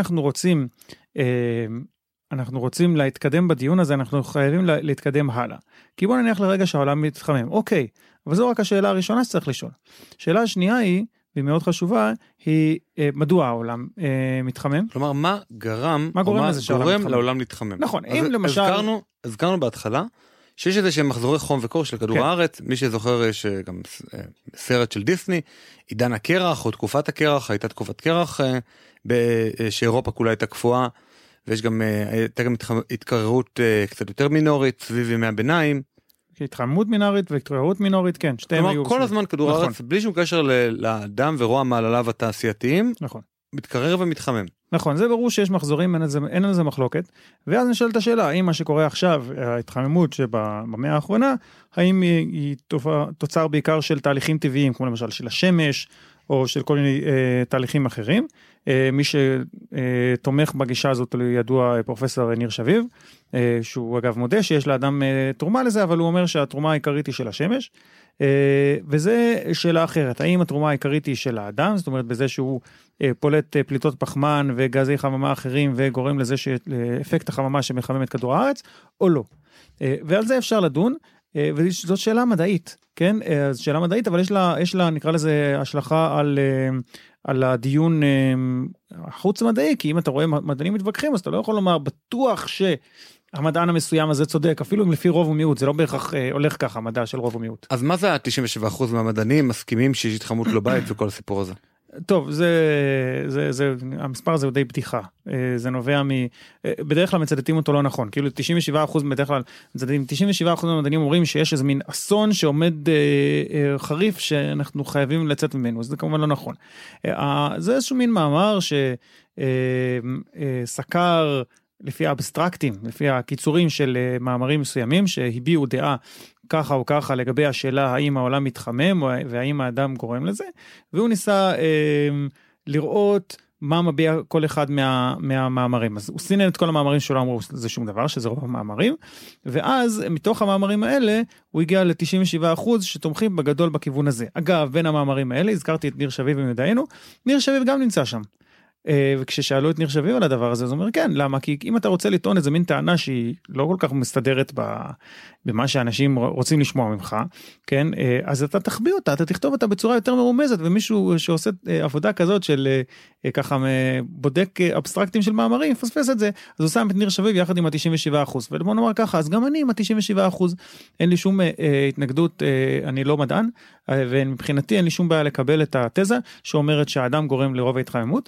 אנחנו רוצים להתקדם בדיון הזה, אנחנו חייבים להתקדם הלאה. כי בוא נניח לרגע שהעולם מתחמם. אוקיי, אבל זו רק השאלה הראשונה שצריך לשאול. השאלה השנייה היא, והיא מאוד חשובה, היא מדוע העולם מתחמם? כלומר, מה גורם לעולם להתחמם? נכון, אם למשל... הזכרנו בהתחלה, שיש איזה שהם מחזורי חום וקור של כדור הארץ, מי שזוכר יש גם סרט של דיסני, עידן הקרח או תקופת הקרח, הייתה תקופת קרח שאירופה כולה הייתה קפואה, ויש גם, הייתה גם התקררות קצת יותר מינורית סביב ימי הביניים. התחממות מינורית והתקררות מינורית, כן, שתיהם היו. כלומר, כל הזמן כדור הארץ, בלי שום קשר לאדם ורוע מעלליו התעשייתיים, מתקרר ומתחמם. נכון, זה ברור שיש מחזורים, אין על זה מחלוקת, ואז נשאלת השאלה, האם מה שקורה עכשיו, ההתחממות שבמאה האחרונה, האם היא תוצר בעיקר של תהליכים טבעיים, כמו למשל של השמש, או של כל מיני תהליכים אחרים. מי שתומך בגישה הזאת הוא ידוע פרופסור ניר שביב, שהוא אגב מודה שיש לאדם תרומה לזה, אבל הוא אומר שהתרומה העיקרית היא של השמש, וזה שאלה אחרת, האם התרומה העיקרית היא של האדם, זאת אומרת בזה שהוא פולט פליטות פחמן וגזי חממה אחרים, וגורם לזה שאפקט החממה שמחמם את כדור הארץ, או לא. ועל זה אפשר לדון, וזאת שאלה מדעית, כן? אז שאלה מדעית, אבל יש לה נקרא לזה השלכה על הדיון החוץ מדעי, כי אם אתה רואה מדענים מתווכחים, אז אתה לא יכול לומר בטוח שהמדען המסוים הזה צודק, אפילו אם לפי רוב ומיעוט, זה לא בהכרח הולך ככה, המדע של רוב ומיעוט. אז מה זה ה-97% מהמדענים מסכימים שיש התחממות גלובלית וכל הסיפור הזה? טוב, המספר הזה הוא די בדיחה, זה נובע בדרך כלל מצטטים אותו לא נכון, כאילו 97% בדרך כלל מצטטים, 97% מהמדענים אומרים שיש איזה מין אסון שעומד חריף שאנחנו חייבים לצאת ממנו, אז זה כמובן לא נכון. זה איזשהו מין מאמר שסקר לפי האבסטרקטים, לפי הקיצורים של מאמרים מסוימים שהביעו דעה ככה או ככה לגבי השאלה האם העולם מתחמם והאם האדם גורם לזה, והוא ניסה לראות מה מביע כל אחד מהמאמרים. אז הוא סינן את כל המאמרים שלא אמרו זה שום דבר, שזה רוב המאמרים, ואז מתוך המאמרים האלה הוא הגיע ל-97% שתומכים בגדול בכיוון הזה. אגב, בין המאמרים האלה, הזכרתי את ניר שביב ומדענו, ניר שביב גם נמצא שם. וכששאלו את ניר שביב על הדבר הזה, אז הוא אומר כן, למה? כי אם אתה רוצה לטעון איזה מין טענה שהיא לא כל כך מסתדרת במה שאנשים רוצים לשמוע ממך, כן, אז אתה תחביא אותה, אתה תכתוב אותה בצורה יותר מרומזת, ומישהו שעושה עבודה כזאת של ככה בודק אבסטרקטים של מאמרים, יפספס את זה, אז הוא שם את ניר שביב יחד עם ה-97%, ובוא נאמר ככה, אז גם אני עם ה-97%, אין לי שום התנגדות, אני לא מדען, ומבחינתי אין לי שום בעיה לקבל את התזה, שאומרת שהאדם גורם לרוב ההתחממות,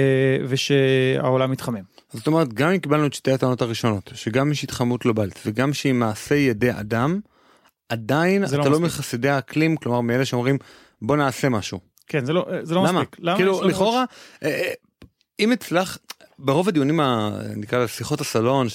ושהעולם מתחמם. זאת אומרת, גם אם קיבלנו את שתי הטענות הראשונות, שגם יש התחממות גלובלית, וגם שהיא מעשה ידי אדם, עדיין אתה לא מחסידי האקלים, כלומר מאלה שאומרים, בוא נעשה משהו. כן, זה לא מספיק. למה? כאילו, לכאורה, אם הצלח, ברוב הדיונים, נקרא לשיחות הסלון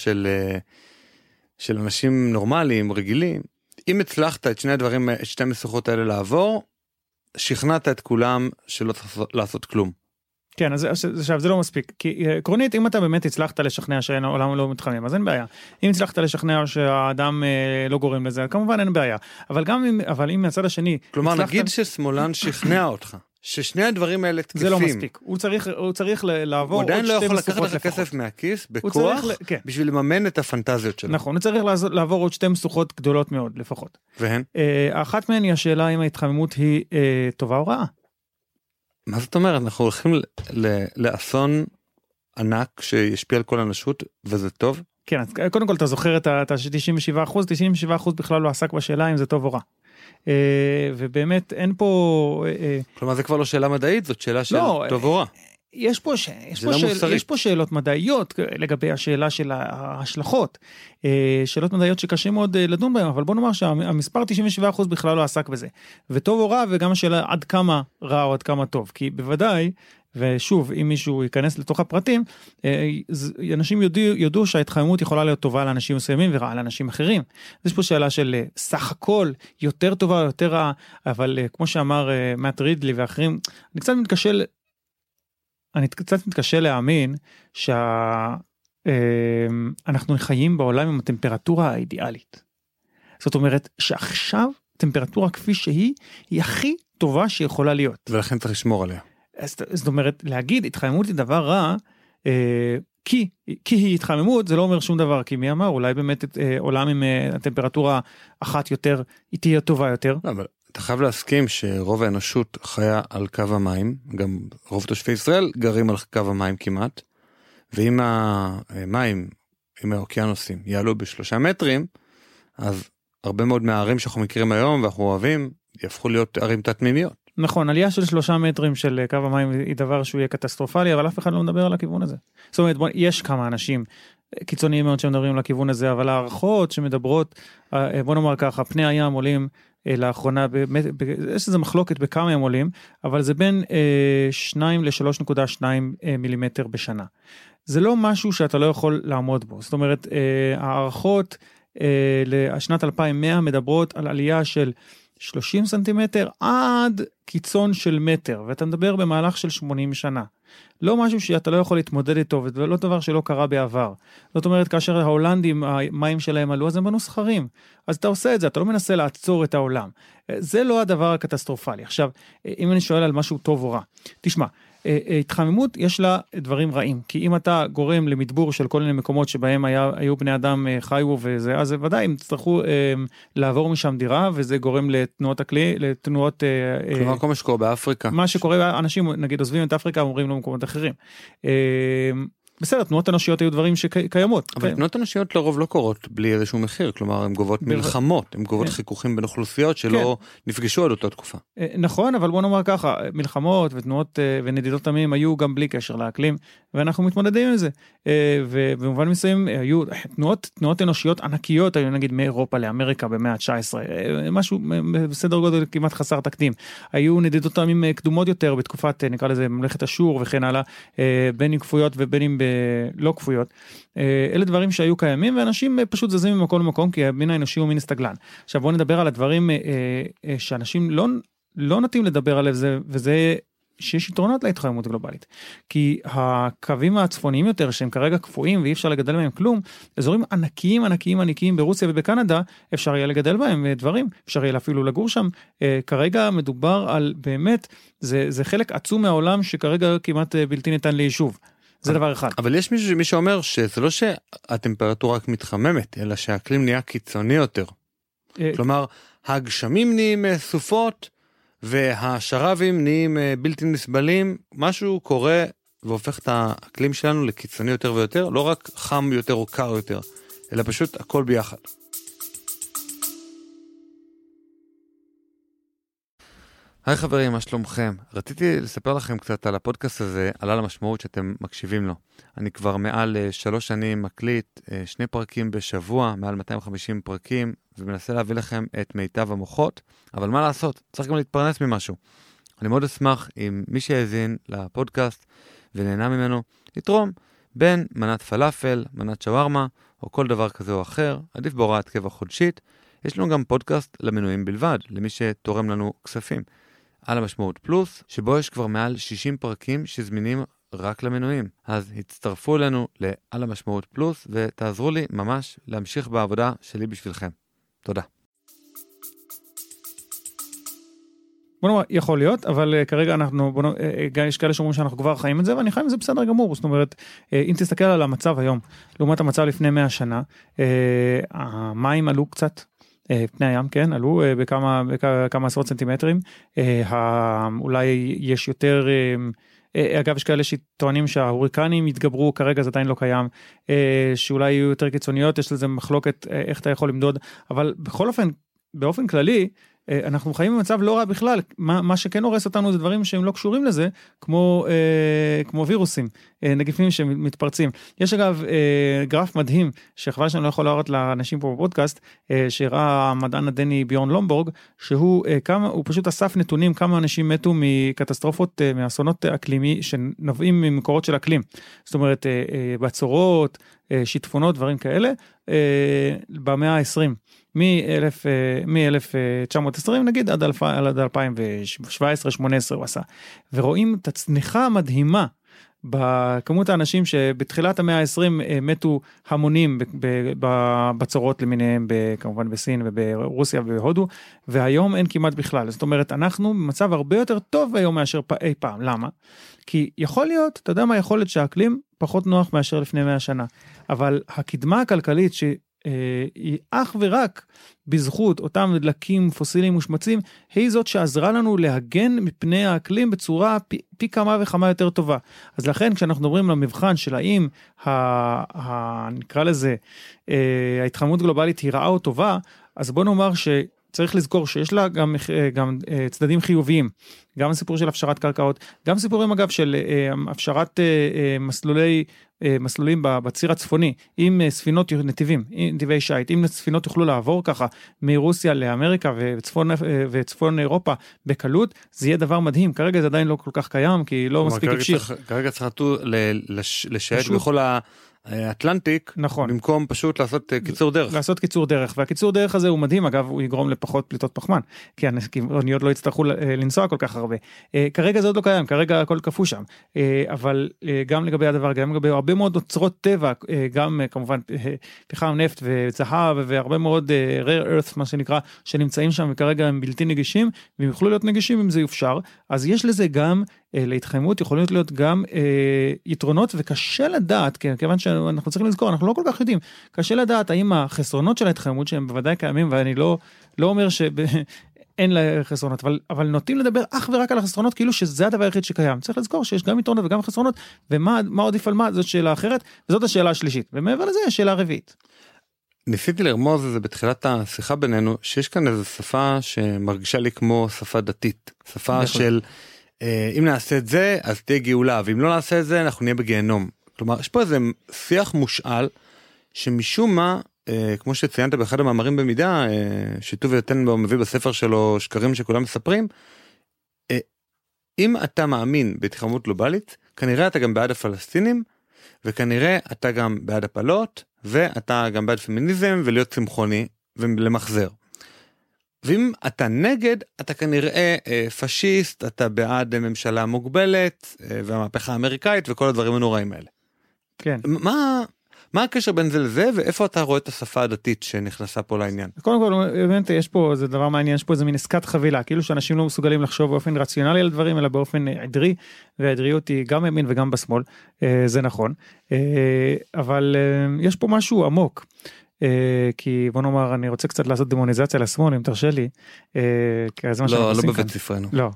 של אנשים נורמליים, רגילים, אם הצלחת את שני הדברים, את שתי המשוכות האלה לעבור, שכנעת את כולם שלא צריך לעשות כלום. כן, אז עכשיו זה לא מספיק, כי עקרונית, אם אתה באמת הצלחת לשכנע שהעולם לא מתחמם, אז אין בעיה. אם הצלחת לשכנע שהאדם לא גורם לזה, כמובן אין בעיה. אבל אם מהצד השני... כלומר, נגיד ששמאלן שכנע אותך, ששני הדברים האלה תקפים. זה לא מספיק. הוא צריך לעבור עוד שתי משוכות לפחות. הוא עדיין לא יכול לקחת לך כסף מהכיס, בכוח, בשביל לממן את הפנטזיות שלו. נכון, הוא צריך לעבור עוד שתי משוכות גדולות מאוד, לפחות. והן? האחת מהן היא השאלה אם ההתחממות היא טובה או רעה. מה זאת אומרת? אנחנו הולכים לאסון ענק שישפיע על כל האנושות, וזה טוב? כן, אז קודם כל אתה זוכר את ה-97%, 97% בכלל לא עסק בשאלה אם זה טוב או רע. ובאמת אין פה... כלומר זה כבר לא שאלה מדעית, זאת שאלה של טוב או רע. יש פה שאלות מדעיות לגבי השאלה של ההשלכות, שאלות מדעיות שקשה מאוד לדון בהן, אבל בוא נאמר שהמספר 97% בכלל לא עסק בזה, וטוב או רע, וגם השאלה עד כמה רע או עד כמה טוב, כי בוודאי, ושוב, אם מישהו ייכנס לתוך הפרטים, אנשים יודעו שההתחממות יכולה להיות טובה לאנשים מסוימים ורעה לאנשים אחרים. יש פה שאלה של סך הכל, יותר טובה או יותר רע, אבל כמו שאמר מאט רידלי ואחרים, אני קצת מתקשה להאמין שאנחנו חיים בעולם עם הטמפרטורה האידיאלית. זאת אומרת שעכשיו טמפרטורה כפי שהיא, היא הכי טובה שיכולה להיות. ולכן צריך לשמור עליה. זאת אומרת, להגיד התחממות היא דבר רע, כי היא התחממות, זה לא אומר שום דבר, כי מי אמר, אולי באמת עולם עם הטמפרטורה אחת יותר, היא תהיה טובה יותר. לא, אבל אתה חייב להסכים שרוב האנושות חיה על קו המים, גם רוב תושבי ישראל גרים על קו המים כמעט, ואם המים, אם האוקיינוסים יעלו ב3 מטרים, אז הרבה מאוד מהערים שאנחנו מכירים היום ואנחנו אוהבים, יהפכו להיות ערים תת-מימיות. נכון, עלייה של 3 מטרים של קו המים היא דבר שהוא יהיה קטסטרופלי, אבל אף אחד לא מדבר על הכיוון הזה. זאת אומרת, יש כמה אנשים קיצוניים מאוד שמדברים על הכיוון הזה, אבל הערכות שמדברות, בוא נאמר ככה, פני הים עולים לאחרונה, יש איזו מחלוקת בכמה הם עולים, אבל זה בין 2 ל-3.2 מילימטר בשנה. זה לא משהו שאתה לא יכול לעמוד בו. זאת אומרת, הערכות לשנת 2100 מדברות על עלייה של 30 סנטימטר עד קיצון של מטר, ואתה מדבר במהלך של 80 שנה. לא משהו שאתה לא יכול להתמודד איתו, ולא דבר שלא קרה בעבר. זאת אומרת, כאשר ההולנדים, המים שלהם עלו, אז הם בנו סחרים. אז אתה עושה את זה, אתה לא מנסה לעצור את העולם. זה לא הדבר הקטסטרופלי. עכשיו, אם אני שואל על משהו טוב או רע, תשמע, התחממות יש לה דברים רעים, כי אם אתה גורם למדבור של כל מיני מקומות שבהם היו בני אדם חיו וזה, אז ודאי הם יצטרכו לעבור משם דירה, וזה גורם לתנועות לתנועות... כלומר, כל מה שקורה באפריקה. מה שקורה, אנשים נגיד עוזבים את אפריקה, אומרים למקומות אחרים. בסדר, תנועות אנושיות היו דברים שקיימות. אבל תנועות אנושיות לרוב לא קורות בלי איזשהו מחיר, כלומר, הן גובות מלחמות, הן גובות חיכוכים בין אוכלוסיות שלא נפגשו עד אותה תקופה. נכון, אבל בוא נאמר ככה, מלחמות ותנועות ונדידות עמים היו גם בלי קשר לאקלים, ואנחנו מתמודדים עם זה. ובמובן מסוים היו תנועות אנושיות ענקיות, היו נגיד מאירופה לאמריקה במאה ה-19, משהו בסדר גודל כמעט חסר תקדים. היו נדידות עמים קדומות יותר בתקופת, נקרא לזה, ממלכת אשור וכן הלאה, בין אם כפויות ובין אם לא כפויות. אלה דברים שהיו קיימים, ואנשים פשוט זזים ממקום למקום, כי המין האנושי הוא מין הסתגלן. עכשיו בואו נדבר על הדברים שאנשים לא נוטים לדבר עליהם, וזה שיש יתרונות להתחממות הגלובלית. כי הקווים הצפוניים יותר, שהם כרגע קפואים ואי אפשר לגדל בהם כלום, אזורים ענקיים ברוסיה ובקנדה, אפשר יהיה לגדל בהם דברים, אפשר יהיה אפילו לגור שם. כרגע מדובר על באמת, זה חלק עצום מהעולם שכרגע כמעט בלתי ניתן ליישוב. זה דבר אחד. אבל יש מי שאומר שזה לא שהטמפרטורה רק מתחממת, אלא שהאקלים נהיה קיצוני יותר. כלומר, הגשמים נהיים סופות, והשרבים נהיים בלתי נסבלים, משהו קורה והופך את האקלים שלנו לקיצוני יותר ויותר, לא רק חם יותר או קר יותר, אלא פשוט הכל ביחד. היי חברים, מה שלומכם? רציתי לספר לכם קצת על הפודקאסט הזה, על המשמעות שאתם מקשיבים לו. אני כבר מעל 3 שנים מקליט 2 פרקים בשבוע, מעל 250 פרקים, ומנסה להביא לכם את מיטב המוחות, אבל מה לעשות? צריך גם להתפרנס ממשהו. אני מאוד אשמח אם מי שיאזין לפודקאסט ונהנה ממנו, יתרום בין מנת פלאפל, מנת שווארמה, או כל דבר כזה או אחר, עדיף בהוראת קבע חודשית. יש לנו גם פודקאסט למנויים בלבד, למי שתורם לנו כספים. על המשמעות פלוס, שבו יש כבר מעל 60 פרקים שזמינים רק למנויים. אז הצטרפו אלינו לעל המשמעות פלוס, ותעזרו לי ממש להמשיך בעבודה שלי בשבילכם. תודה. בוא נאמר, יכול להיות, אבל כרגע יש כאלה שאומרים שאנחנו כבר חיים את זה, ואני חיים את זה בסדר גמור. זאת אומרת, אם תסתכל על המצב היום, לעומת המצב לפני 100 שנה, המים עלו קצת, פני הים, כן, עלו בכמה עשרות סנטימטרים, אולי יש יותר, אגב, יש כאלה שטוענים שההוריקנים יתגברו, כרגע זה עדיין לא קיים, שאולי יהיו יותר קיצוניות, יש לזה מחלוקת איך אתה יכול למדוד, אבל בכל אופן, באופן כללי, אנחנו חיים במצב לא רע בכלל, מה שכן הורס אותנו זה דברים שהם לא קשורים לזה, כמו וירוסים, נגיפים שמתפרצים. יש אגב גרף מדהים, שחבל שאני לא יכול להראות לאנשים פה בפודקאסט, שהראה המדען הדני ביורן לומבורג, שהוא פשוט אסף נתונים כמה אנשים מתו מקטסטרופות, מאסונות אקלימי, שנובעים ממקורות של אקלים. זאת אומרת, בצורות, שיטפונות, דברים כאלה, במאה ה-20. מ-1920 נגיד עד 2017-2018 הוא עשה, ורואים את הצניחה המדהימה בכמות האנשים שבתחילת המאה ה-20 מתו המונים בצורות למיניהם, כמובן בסין וברוסיה ובהודו, והיום אין כמעט בכלל. זאת אומרת, אנחנו במצב הרבה יותר טוב היום מאשר אי פעם. למה? כי יכול להיות, אתה יודע מה, יכול להיות שהאקלים פחות נוח מאשר לפני 100 שנה, אבל הקדמה הכלכלית היא אך ורק בזכות אותם דלקים פוסיליים מושמצים, היא זאת שעזרה לנו להגן מפני האקלים בצורה פי כמה וכמה יותר טובה. אז לכן כשאנחנו מדברים למבחן של האם נקרא לזה ההתחממות גלובלית היא רעה או טובה, אז בוא נאמר שצריך לזכור שיש לה גם צדדים חיוביים, גם סיפור של הפשרת קרקעות, גם סיפורים אגב של הפשרת מסלולים בציר הצפוני, עם ספינות נתיבים, נתיבי שייט, אם ספינות יוכלו לעבור ככה מרוסיה לאמריקה וצפון אירופה בקלות, זה יהיה דבר מדהים. כרגע זה עדיין לא כל כך קיים, כי לא מספיק הקשיר. כרגע צריך לשייט בכל אטלנטיק, נכון. במקום פשוט לעשות קיצור דרך. לעשות קיצור דרך, והקיצור דרך הזה הוא מדהים, אגב, הוא יגרום לפחות פליטות פחמן, כי אוניות לא יצטרכו לנסוע כל כך הרבה. כרגע זה עוד לא קיים, כרגע הכל קפוא שם, אבל גם לגבי הדבר, גם לגבי הרבה מאוד אוצרות טבע, גם כמובן פחם, נפט וזהב, והרבה מאוד rare earth, מה שנקרא, שנמצאים שם, וכרגע הם בלתי נגישים, והם יוכלו להיות נגישים אם זה יופשר, אז יש לזה גם להתחממות, יכולים להיות גם יתרונות, וקשה לדעת, כיוון שאנחנו צריכים לזכור, אנחנו לא כל כך יודעים, קשה לדעת האם החסרונות של ההתחממות, שהם בוודאי קיימים, ואני לא אומר שאין לה חסרונות, אבל נוטים לדבר אך ורק על החסרונות, כאילו שזה הדבר היחיד שקיים. צריך לזכור שיש גם יתרונות וגם חסרונות, ומה עדיף על מה, זאת שאלה אחרת, וזאת השאלה השלישית, ומעבר לזה, השאלה הרביעית. ניסיתי לרמוז את זה בתחילת השיחה בינינו, שיש כאן איזו שפה שמרגישה לי כמו שפה דתית, שפה של אם נעשה את זה, אז תהיה גאולה, ואם לא נעשה את זה, אנחנו נהיה בגיהנום. כלומר, יש פה איזה שיח מושאל, שמשום מה, כמו שציינת באחד המאמרים במידה, שיתוף ותן מביא בספר שלו שקרים שכולם מספרים, אם אתה מאמין בהתחממות גלובלית, כנראה אתה גם בעד הפלסטינים, וכנראה אתה גם בעד הפלות, ואתה גם בעד פמיניזם, ולהיות צמחוני, ולמחזר. ואם אתה נגד, אתה כנראה פשיסט, אתה בעד ממשלה מוגבלת, והמהפכה האמריקאית, וכל הדברים הנוראים האלה. כן. מה הקשר בין זה לזה, ואיפה אתה רואה את השפה הדתית שנכנסה פה לעניין? קודם כל, באמת, יש פה, זה דבר מעניין, יש פה איזה מין עסקת חבילה, כאילו שאנשים לא מסוגלים לחשוב באופן רציונלי על דברים, אלא באופן עדרי, והעדריות היא גם ימין וגם בשמאל, זה נכון. אבל יש פה משהו עמוק. כי בוא נאמר, אני רוצה קצת לעשות דמוניזציה לשמאל, אם תרשה לי. לא בבית ספרנו. לא.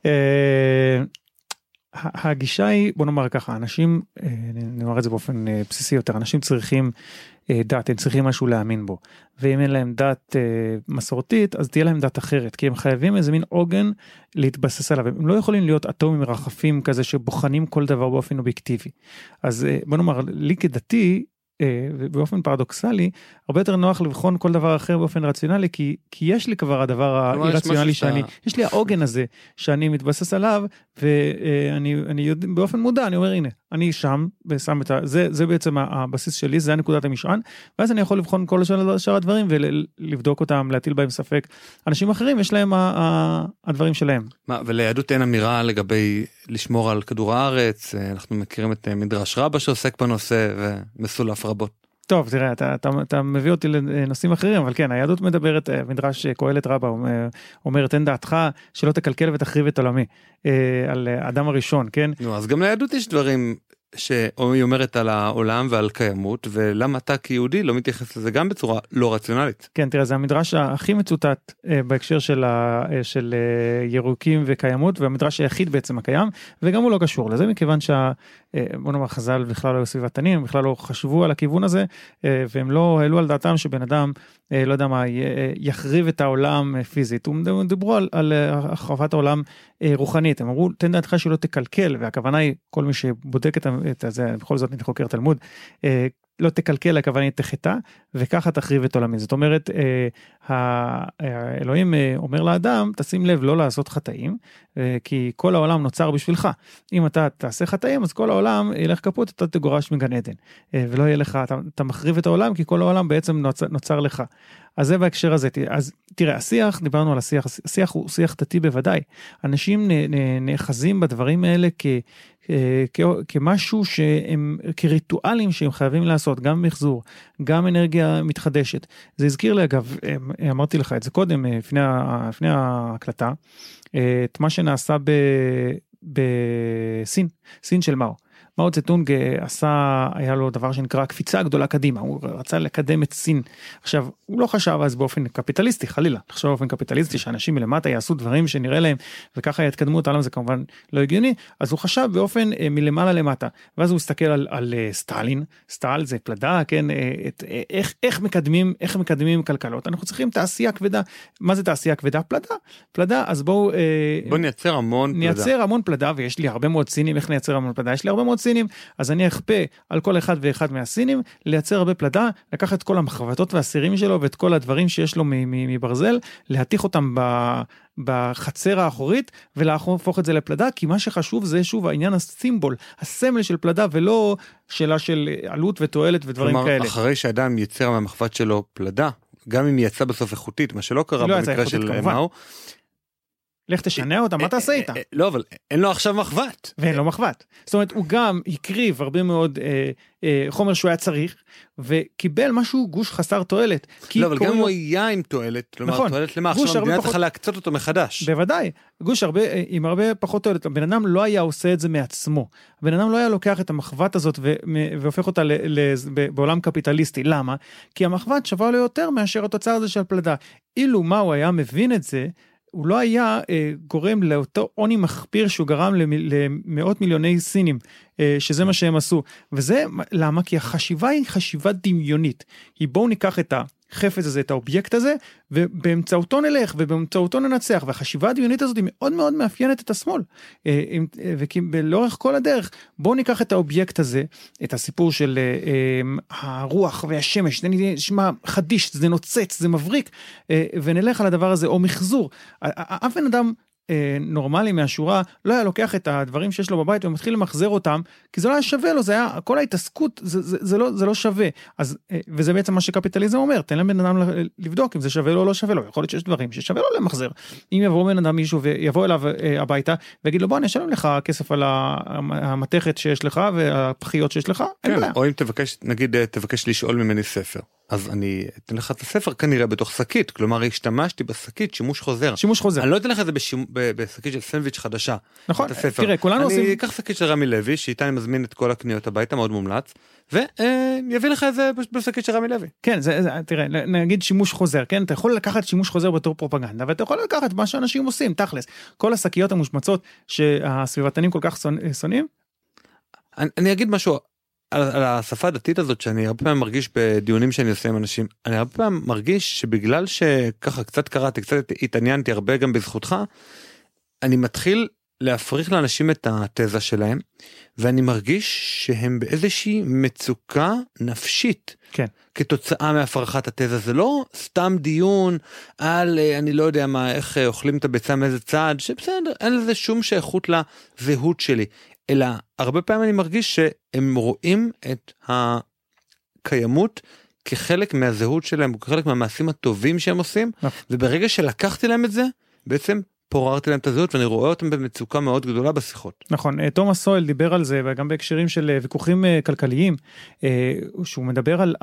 הגישה היא, בוא נאמר ככה, אנשים, נאמר את זה באופן בסיסי יותר, אנשים צריכים דת, הם צריכים משהו להאמין בו, ואם אין להם דת מסורתית, אז תהיה להם דת אחרת, כי הם חייבים איזה מין עוגן להתבסס עליו, הם לא יכולים להיות אטומים רחפים כזה, שבוחנים כל דבר באופן אובייקטיבי. אז בוא נאמר, לי כדתי, ובאופן פרדוקסלי, הרבה יותר נוח לבחון כל דבר אחר באופן רציונלי, כי יש לי כבר הדבר הרציונלי שאני, יש לי העוגן הזה, שאני מתבסס עליו, ואני יודע, באופן מודע, אני אומר, הנה, אני שם, ושם את זה בעצם הבסיס שלי, זה הנקודת המשען, ואז אני יכול לבחון כל שאר הדברים, ולבדוק אותם, להטיל בהם ספק. אנשים אחרים, יש להם הדברים שלהם. וליהדות אין אמירה לגבי לשמור על כדור הארץ, אנחנו מכירים את מדרש רבה שעוסק בנושא, ומסולף רבות. טוב, תראה, אתה מביא אותי לנושאים אחרים, אבל כן, היהדות מדברת, מדרש קהלת רבה, אומר, תן דעתך שלא תקלקל ותחריב את עולמי, על האדם הראשון, כן? נו, אז גם ליהדות יש דברים שהיא אומרת על העולם ועל קיימות, ולמה אתה כיהודי לא מתייחס לזה גם בצורה לא רציונלית. כן, תראה, זה המדרש הכי מצוטט בהקשר של ירוקים וקיימות, והמדרש היחיד בעצם הקיים, וגם הוא לא קשור לזה, מכיוון בוא נאמר, חז"ל בכלל לא היו סביבתנים, הם בכלל לא חשבו על הכיוון הזה, והם לא העלו על דעתם שבן אדם, לא יודע מה, יחריב את העולם פיזית. הם דיברו על החרבת העולם רוחנית, הם אמרו, תן דעתך שלא תקלקל, והכוונה היא, כל מי שבודק את זה, בכל זאת אני חוקר תלמוד, לא תקלקל, הכוונה היא תחטא, וככה תחריב את עולמי. זאת אומרת, האלוהים אומר לאדם, תשים לב לא לעשות חטאים, כי כל העולם נוצר בשבילך. אם אתה תעשה חטאים, אז כל העולם ילך כפות, אתה תגורש מגן עדן. ולא יהיה לך, אתה מחריב את העולם, כי כל העולם בעצם נוצר לך. אז זה בהקשר הזה. אז תראה, השיח, דיברנו על השיח, השיח הוא שיח דתי בוודאי. אנשים נאחזים בדברים האלה כמשהו שהם, כריטואלים שהם חייבים לעשות, גם מחזור, גם אנרגיה מתחדשת. זה הזכיר לי, אגב, אמרתי לך את זה קודם, לפני ההקלטה, את מה שנעשה בסין, סין של מאו. מאו צטונג היה לו דבר שנקרא קפיצה גדולה קדימה, הוא רצה לקדם את סין. עכשיו, הוא לא חשב אז באופן קפיטליסטי, חלילה, לחשוב באופן קפיטליסטי שאנשים מלמטה יעשו דברים שנראה להם, וככה יתקדמו את העולם, זה כמובן לא הגיוני, אז הוא חשב באופן מלמעלה למטה, ואז הוא הסתכל על סטלין, סטל זה פלדה, כן, איך מקדמים כלכלות, אנחנו צריכים תעשייה כבדה, מה זה תעשייה כבדה? פלדה, אז בואו נייצר המון פלדה, ויש לי הרבה מאוד סינים, איך נייצר המון פלדה? יש לי הרבה מאוד סינים סינים, אז אני אכפה על כל אחד ואחד מהסינים, לייצר הרבה פלדה, לקחת את כל המחבטות והסירים שלו, ואת כל הדברים שיש לו מברזל, להתיך אותם בחצר האחורית, ולהפוך את זה לפלדה, כי מה שחשוב זה שוב העניין הסימבול, הסמל של פלדה, ולא שאלה של עלות ותועלת ודברים כאלה. כלומר, אחרי שאדם ייצר מהמחבת שלו פלדה, גם אם היא יצא בסוף איכותית, מה שלא קרה במקרה של מאו, לך תשנה אותה, מה תעשה איתה? לא, אבל אין לו עכשיו מחבת. ואין לו מחבת. זאת אומרת, הוא גם הקריב הרבה מאוד חומר שהוא היה צריך, וקיבל משהו גוש חסר תועלת. לא, אבל גם הוא היה עם תועלת, כלומר, תועלת למה? עכשיו המדינה צריכה להקצות אותו מחדש. בוודאי, גוש עם הרבה פחות תועלת. הבן אדם לא היה עושה את זה מעצמו. הבן אדם לא היה לוקח את המחבת הזאת, והופך אותה בעולם קפיטליסטי. למה? כי המחבת שווה לו יותר מאשר התוצר הזה של פלדה. אילו מה הוא היה מבין את זה, הוא לא היה גורם לאותו עוני מחפיר שהוא גרם למאות מיליוני סינים, שזה מה שהם עשו. וזה למה? כי החשיבה היא חשיבה דמיונית. היא בואו ניקח את החפץ הזה, את האובייקט הזה, ובאמצעותו נלך, ובאמצעותו ננצח. והחשיבה הדמיונית הזאת היא מאוד מאוד מאפיינת את השמאל. ולאורך כל הדרך, בואו ניקח את האובייקט הזה, את הסיפור של הרוח והשמש, זה נשמע חדיש, זה נוצץ, זה מבריק, ונלך על הדבר הזה, או מחזור. אף בן אדם נורמלי מהשורה, לא היה לוקח את הדברים שיש לו בבית, ומתחיל למחזר אותם, כי זה לא היה שווה לו, זה היה, כל ההתעסקות, זה לא שווה. אז, וזה בעצם מה שקפיטליזם אומר, תן להם בן אדם לבדוק אם זה שווה לו או לא שווה לו, יכול להיות שיש דברים ששווה לו למחזר. אם יבוא בן אדם מישהו ויבוא אליו הביתה, ויגיד לו בוא אני אשלם לך כסף על המתכת שיש לך, והפחיות שיש לך, אין בעיה. או אם תבקש לשאול ממני ספר. אז אני אתן לך את הספר כנראה בתוך שקית, כלומר השתמשתי בשקית שימוש חוזר. שימוש חוזר. אני לא אתן לך את זה בשקית של סנדוויץ' חדשה. נכון, תראה, כולנו עושים... אני אקח שקית של רמי לוי, שאיתה אני מזמין את כל הקניות הביתה, מאוד מומלץ, ויביא לך את זה בשקית של רמי לוי. כן, תראה, נגיד שימוש חוזר, כן? אתה יכול לקחת שימוש חוזר בתור פרופגנדה, ואתה יכול לקחת מה שאנשים עושים, תכלס. כל השקיות המושמצות שהסביבתנים כל כך שונאים. אני אגיד משהו על השפה הדתית הזאת, שאני הרבה פעמים מרגיש בדיונים שאני עושה עם אנשים, אני הרבה פעמים מרגיש שבגלל שככה קצת קראתי, קצת התעניינתי הרבה גם בזכותך, אני מתחיל להפריך לאנשים את התזה שלהם, ואני מרגיש שהם באיזושהי מצוקה נפשית, כן. כתוצאה מהפרחת התזה. זה לא סתם דיון על, אני לא יודע מה, איך אוכלים את הביצה מאיזה צעד, שבסדר, אין לזה שום שייכות לזהות שלי, אלא הרבה פעמים אני מרגיש שהם רואים את הקיימות כחלק מהזהות שלהם, כחלק מהמעשים הטובים שהם עושים, וברגע שלקחתי להם את זה, בעצם פוררתי להם את הזהות, ואני רואה אותם במצוקה מאוד גדולה בשיחות. נכון, תומאס סואל דיבר על זה, וגם בהקשרים של ויכוחים כלכליים, שהוא מדבר על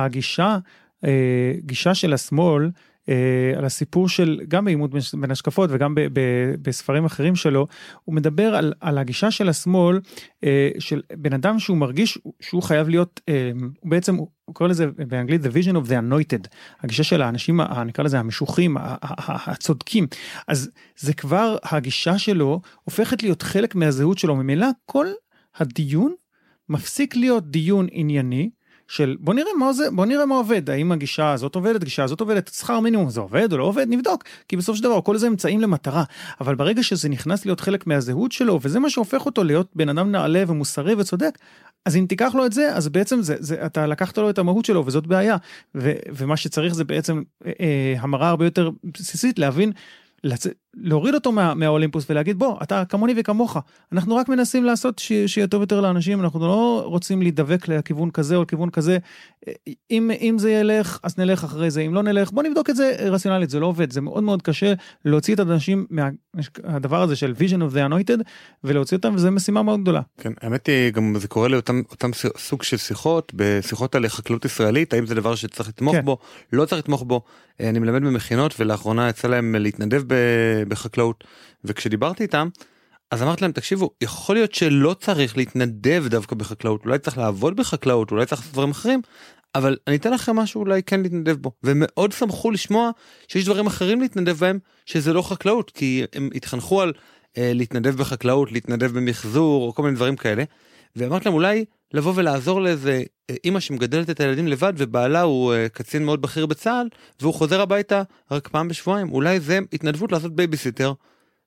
גישה של השמאל, על הסיפור של, גם בעימות בין השקפות וגם בספרים אחרים שלו, הוא מדבר על הגישה של השמאל, של בן אדם שהוא מרגיש שהוא חייב להיות, הוא בעצם, הוא קורא לזה באנגלית, the vision of the anointed, הגישה של האנשים, נקרא לזה המשוחים, הצודקים, אז זה כבר, הגישה שלו הופכת להיות חלק מהזהות שלו, ממילא כל הדיון מפסיק להיות דיון ענייני, של בוא נראה מה עובד, האם הגישה הזאת עובדת, הגישה הזאת עובדת, שכר מינימום זה עובד או לא עובד, נבדוק, כי בסוף של דבר כל זה אמצעים למטרה, אבל ברגע שזה נכנס להיות חלק מהזהות שלו, וזה מה שהופך אותו להיות בן אדם נעלה ומוסרי וצודק, אז אם תיקח לו את זה, אז בעצם אתה לקחת לו את המהות שלו, וזאת בעיה, ומה שצריך זה בעצם המרה הרבה יותר בסיסית, להבין, להוריד אותו מהאולימפוס ולהגיד בוא, אתה כמוני וכמוך, אנחנו רק מנסים לעשות שיהיה טוב יותר לאנשים, אנחנו לא רוצים להידבק לכיוון כזה או לכיוון כזה, אם זה ילך אז נלך אחרי זה, אם לא נלך בוא נבדוק את זה רציונלית, זה לא עובד, זה מאוד מאוד קשה להוציא את האנשים מהדבר הזה של vision of the anointed ולהוציא אותם, וזה משימה מאוד גדולה. כן, האמת היא גם זה קורה לאותם סוג של שיחות, בשיחות על חקלאות ישראלית, האם זה דבר שצריך לתמוך בו, לא צריך לתמוך בו, אני מלמד במכינות ולאחרונה יצא להם להתנדב בחקלאות, וכשדיברתי איתם, אז אמרתי להם, תקשיבו, יכול להיות שלא צריך להתנדב דווקא בחקלאות, אולי צריך לעבוד בחקלאות, אולי צריך דברים אחרים, אבל אני אתן לכם משהו אולי כן להתנדב בו, ומאוד שמחו לשמוע שיש דברים אחרים להתנדב בהם, שזה לא חקלאות, כי הם התחנכו על להתנדב בחקלאות, להתנדב במחזור, או כל מיני דברים כאלה, ואמרתי להם, אולי לבוא ולעזור לאיזה אמא שמגדלת את הילדים לבד, ובעלה הוא קצין מאוד בכיר בצה"ל, והוא חוזר הביתה רק פעם בשבועיים, אולי זה התנדבות לעשות בייביסיטר,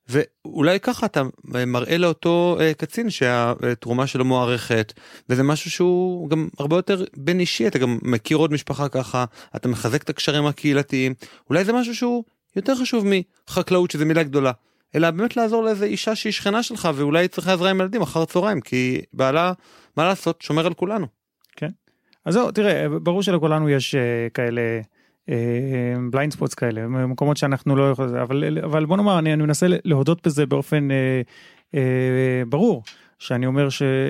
ואולי ככה אתה מראה לאותו קצין שהתרומה שלו מוערכת, וזה משהו שהוא גם הרבה יותר בין אישי, אתה גם מכיר עוד משפחה ככה, אתה מחזק את הקשרים הקהילתיים, אולי זה משהו שהוא יותר חשוב מחקלאות, שזה מילה גדולה, אלא באמת לעזור לאיזו אישה שהיא שכנה שלך, ואולי צריכה עזרה עם ילדים אחר צהריים, כי בעלה, מה לעשות, שומר על כולנו. כן. אז זהו, תראה, ברור שלכולנו יש כאלה בליינד ספוטס כאלה, מקומות שאנחנו לא יכולים, אבל בוא נאמר, אני מנסה להודות בזה באופן ברור, שאני אומר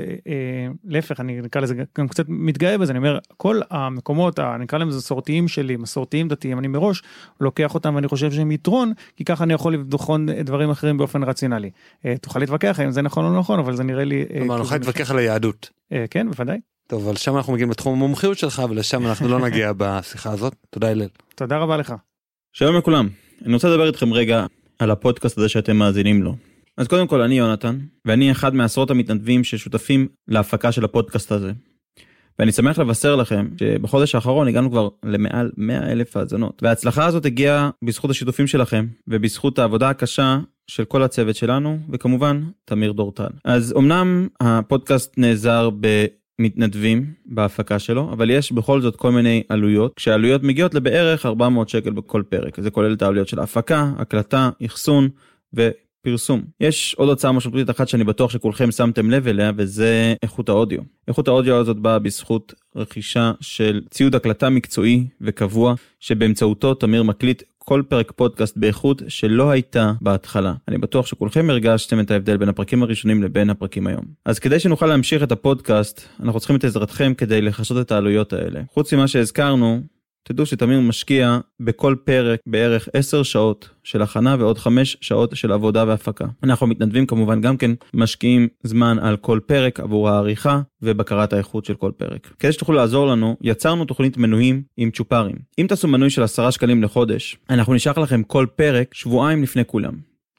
להפך, אני נקרא לזה, גם קצת מתגאה בזה, אני אומר, כל המקומות, נקרא להם מסורתיים שלי, מסורתיים דתיים, אני מראש לוקח אותם ואני חושב שהם יתרון, כי ככה אני יכול לבחון דברים אחרים באופן רציונלי. תוכל להתווכח אם זה נכון או לא נכון, אבל זה נראה לי... כלומר, נוכל להתווכח על היהדות. כן, בוודאי. טוב, אבל שם אנחנו מגיעים לתחום המומחיות שלך, ולשם אנחנו לא נגיע בשיחה הזאת. תודה הלל. תודה רבה לך. שלום לכולם. אני רוצה לדבר איתכם רגע על הפודקאסט הזה שאתם מאזינים לו. אז קודם כל, אני יונתן, ואני אחד מעשרות המתנדבים ששותפים להפקה של הפודקאסט הזה. ואני שמח לבשר לכם שבחודש האחרון הגענו כבר למעל 100,000 האזנות. וההצלחה הזאת הגיעה בזכות השיתופים שלכם, ובזכות העבודה הקשה של כל הצוות שלנו, וכמובן, תמיר דורטל. אז אמנם הפודקאסט נעזר מתנדבים בהפקה שלו, אבל יש בכל זאת כל מיני עלויות, כשהעלויות מגיעות לבערך 400 שקל בכל פרק. זה כולל את העלויות של ההפקה, הקלטה, אחסון ופרסום. יש עוד הוצאה משמעותית אחת שאני בטוח שכולכם שמתם לב אליה, וזה איכות האודיו. איכות האודיו הזאת באה בזכות רכישה של ציוד הקלטה מקצועי וקבוע, שבאמצעותו תמיר מקליט כל פרק פודקאסט באיכות שלא הייתה בהתחלה. אני בטוח שכולכם הרגשתם את ההבדל בין הפרקים הראשונים לבין הפרקים היום. אז כדי שנוכל להמשיך את הפודקאסט, אנחנו צריכים את עזרתכם כדי לחשות את העלויות האלה. חוץ ממה שהזכרנו, תדעו שתמיר משקיע בכל פרק בערך 10 שעות של הכנה ועוד 5 שעות של עבודה והפקה. אנחנו מתנדבים כמובן גם כן משקיעים זמן על כל פרק עבור העריכה ובקרת האיכות של כל פרק. כדי שתוכלו לעזור לנו, יצרנו תוכנית מנויים עם צ'ופרים. אם תעשו מנוי של 10 שקלים לחודש, אנחנו נשלח לכם כל פרק שבועיים לפני כולם.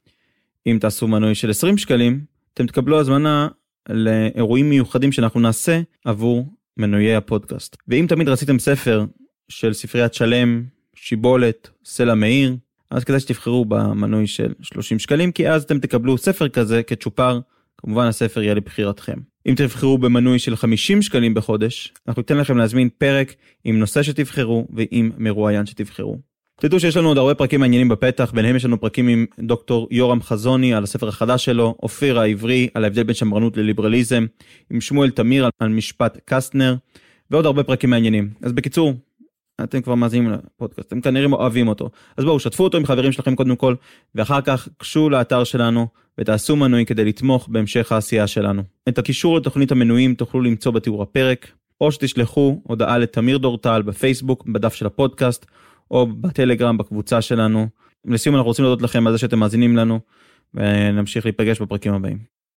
אם תעשו מנוי של 20 שקלים, אתם תקבלו הזמנה לאירועים מיוחדים שאנחנו נעשה עבור מנויי הפודקאסט. ואם תמיד רציתם ספר של ספריית שלם, שיבולת, סלע מאיר, אז כדאי שתבחרו במנוי של 30 שקלים, כי אז אתם תקבלו ספר כזה כצ'ופר, כמובן הספר יהיה לבחירתכם. אם תבחרו במנוי של 50 שקלים בחודש, אנחנו ניתן לכם להזמין פרק עם נושא שתבחרו ועם מרואיין שתבחרו. תדעו שיש לנו עוד הרבה פרקים מעניינים בפתח, ביניהם יש לנו פרקים עם דוקטור יורם חזוני על הספר החדש שלו, אופיר העברי על ההבדל בין שמרנות לליברליזם, עם שמואל תמיר על משפט קסטנר, ועוד הרבה פרקים מעניינים. אז בקיצור, אתם כבר מאזינים לפודקאסט, אתם כנראה אוהבים אותו. אז בואו, שתפו אותו עם חברים שלכם קודם כל, ואחר כך קשו לאתר שלנו, ותעשו מנוי כדי לתמוך בהמשך העשייה שלנו. את הקישור לתוכנית המנויים תוכלו למצוא בתיאור הפרק, או שתשלחו הודעה לתמיר דורטל בפייסבוק, בדף של הפודקאסט, או בטלגרם בקבוצה שלנו. לסיום אנחנו רוצים להודות לכם על זה שאתם מאזינים לנו, ונמשיך להיפגש בפרקים הבאים.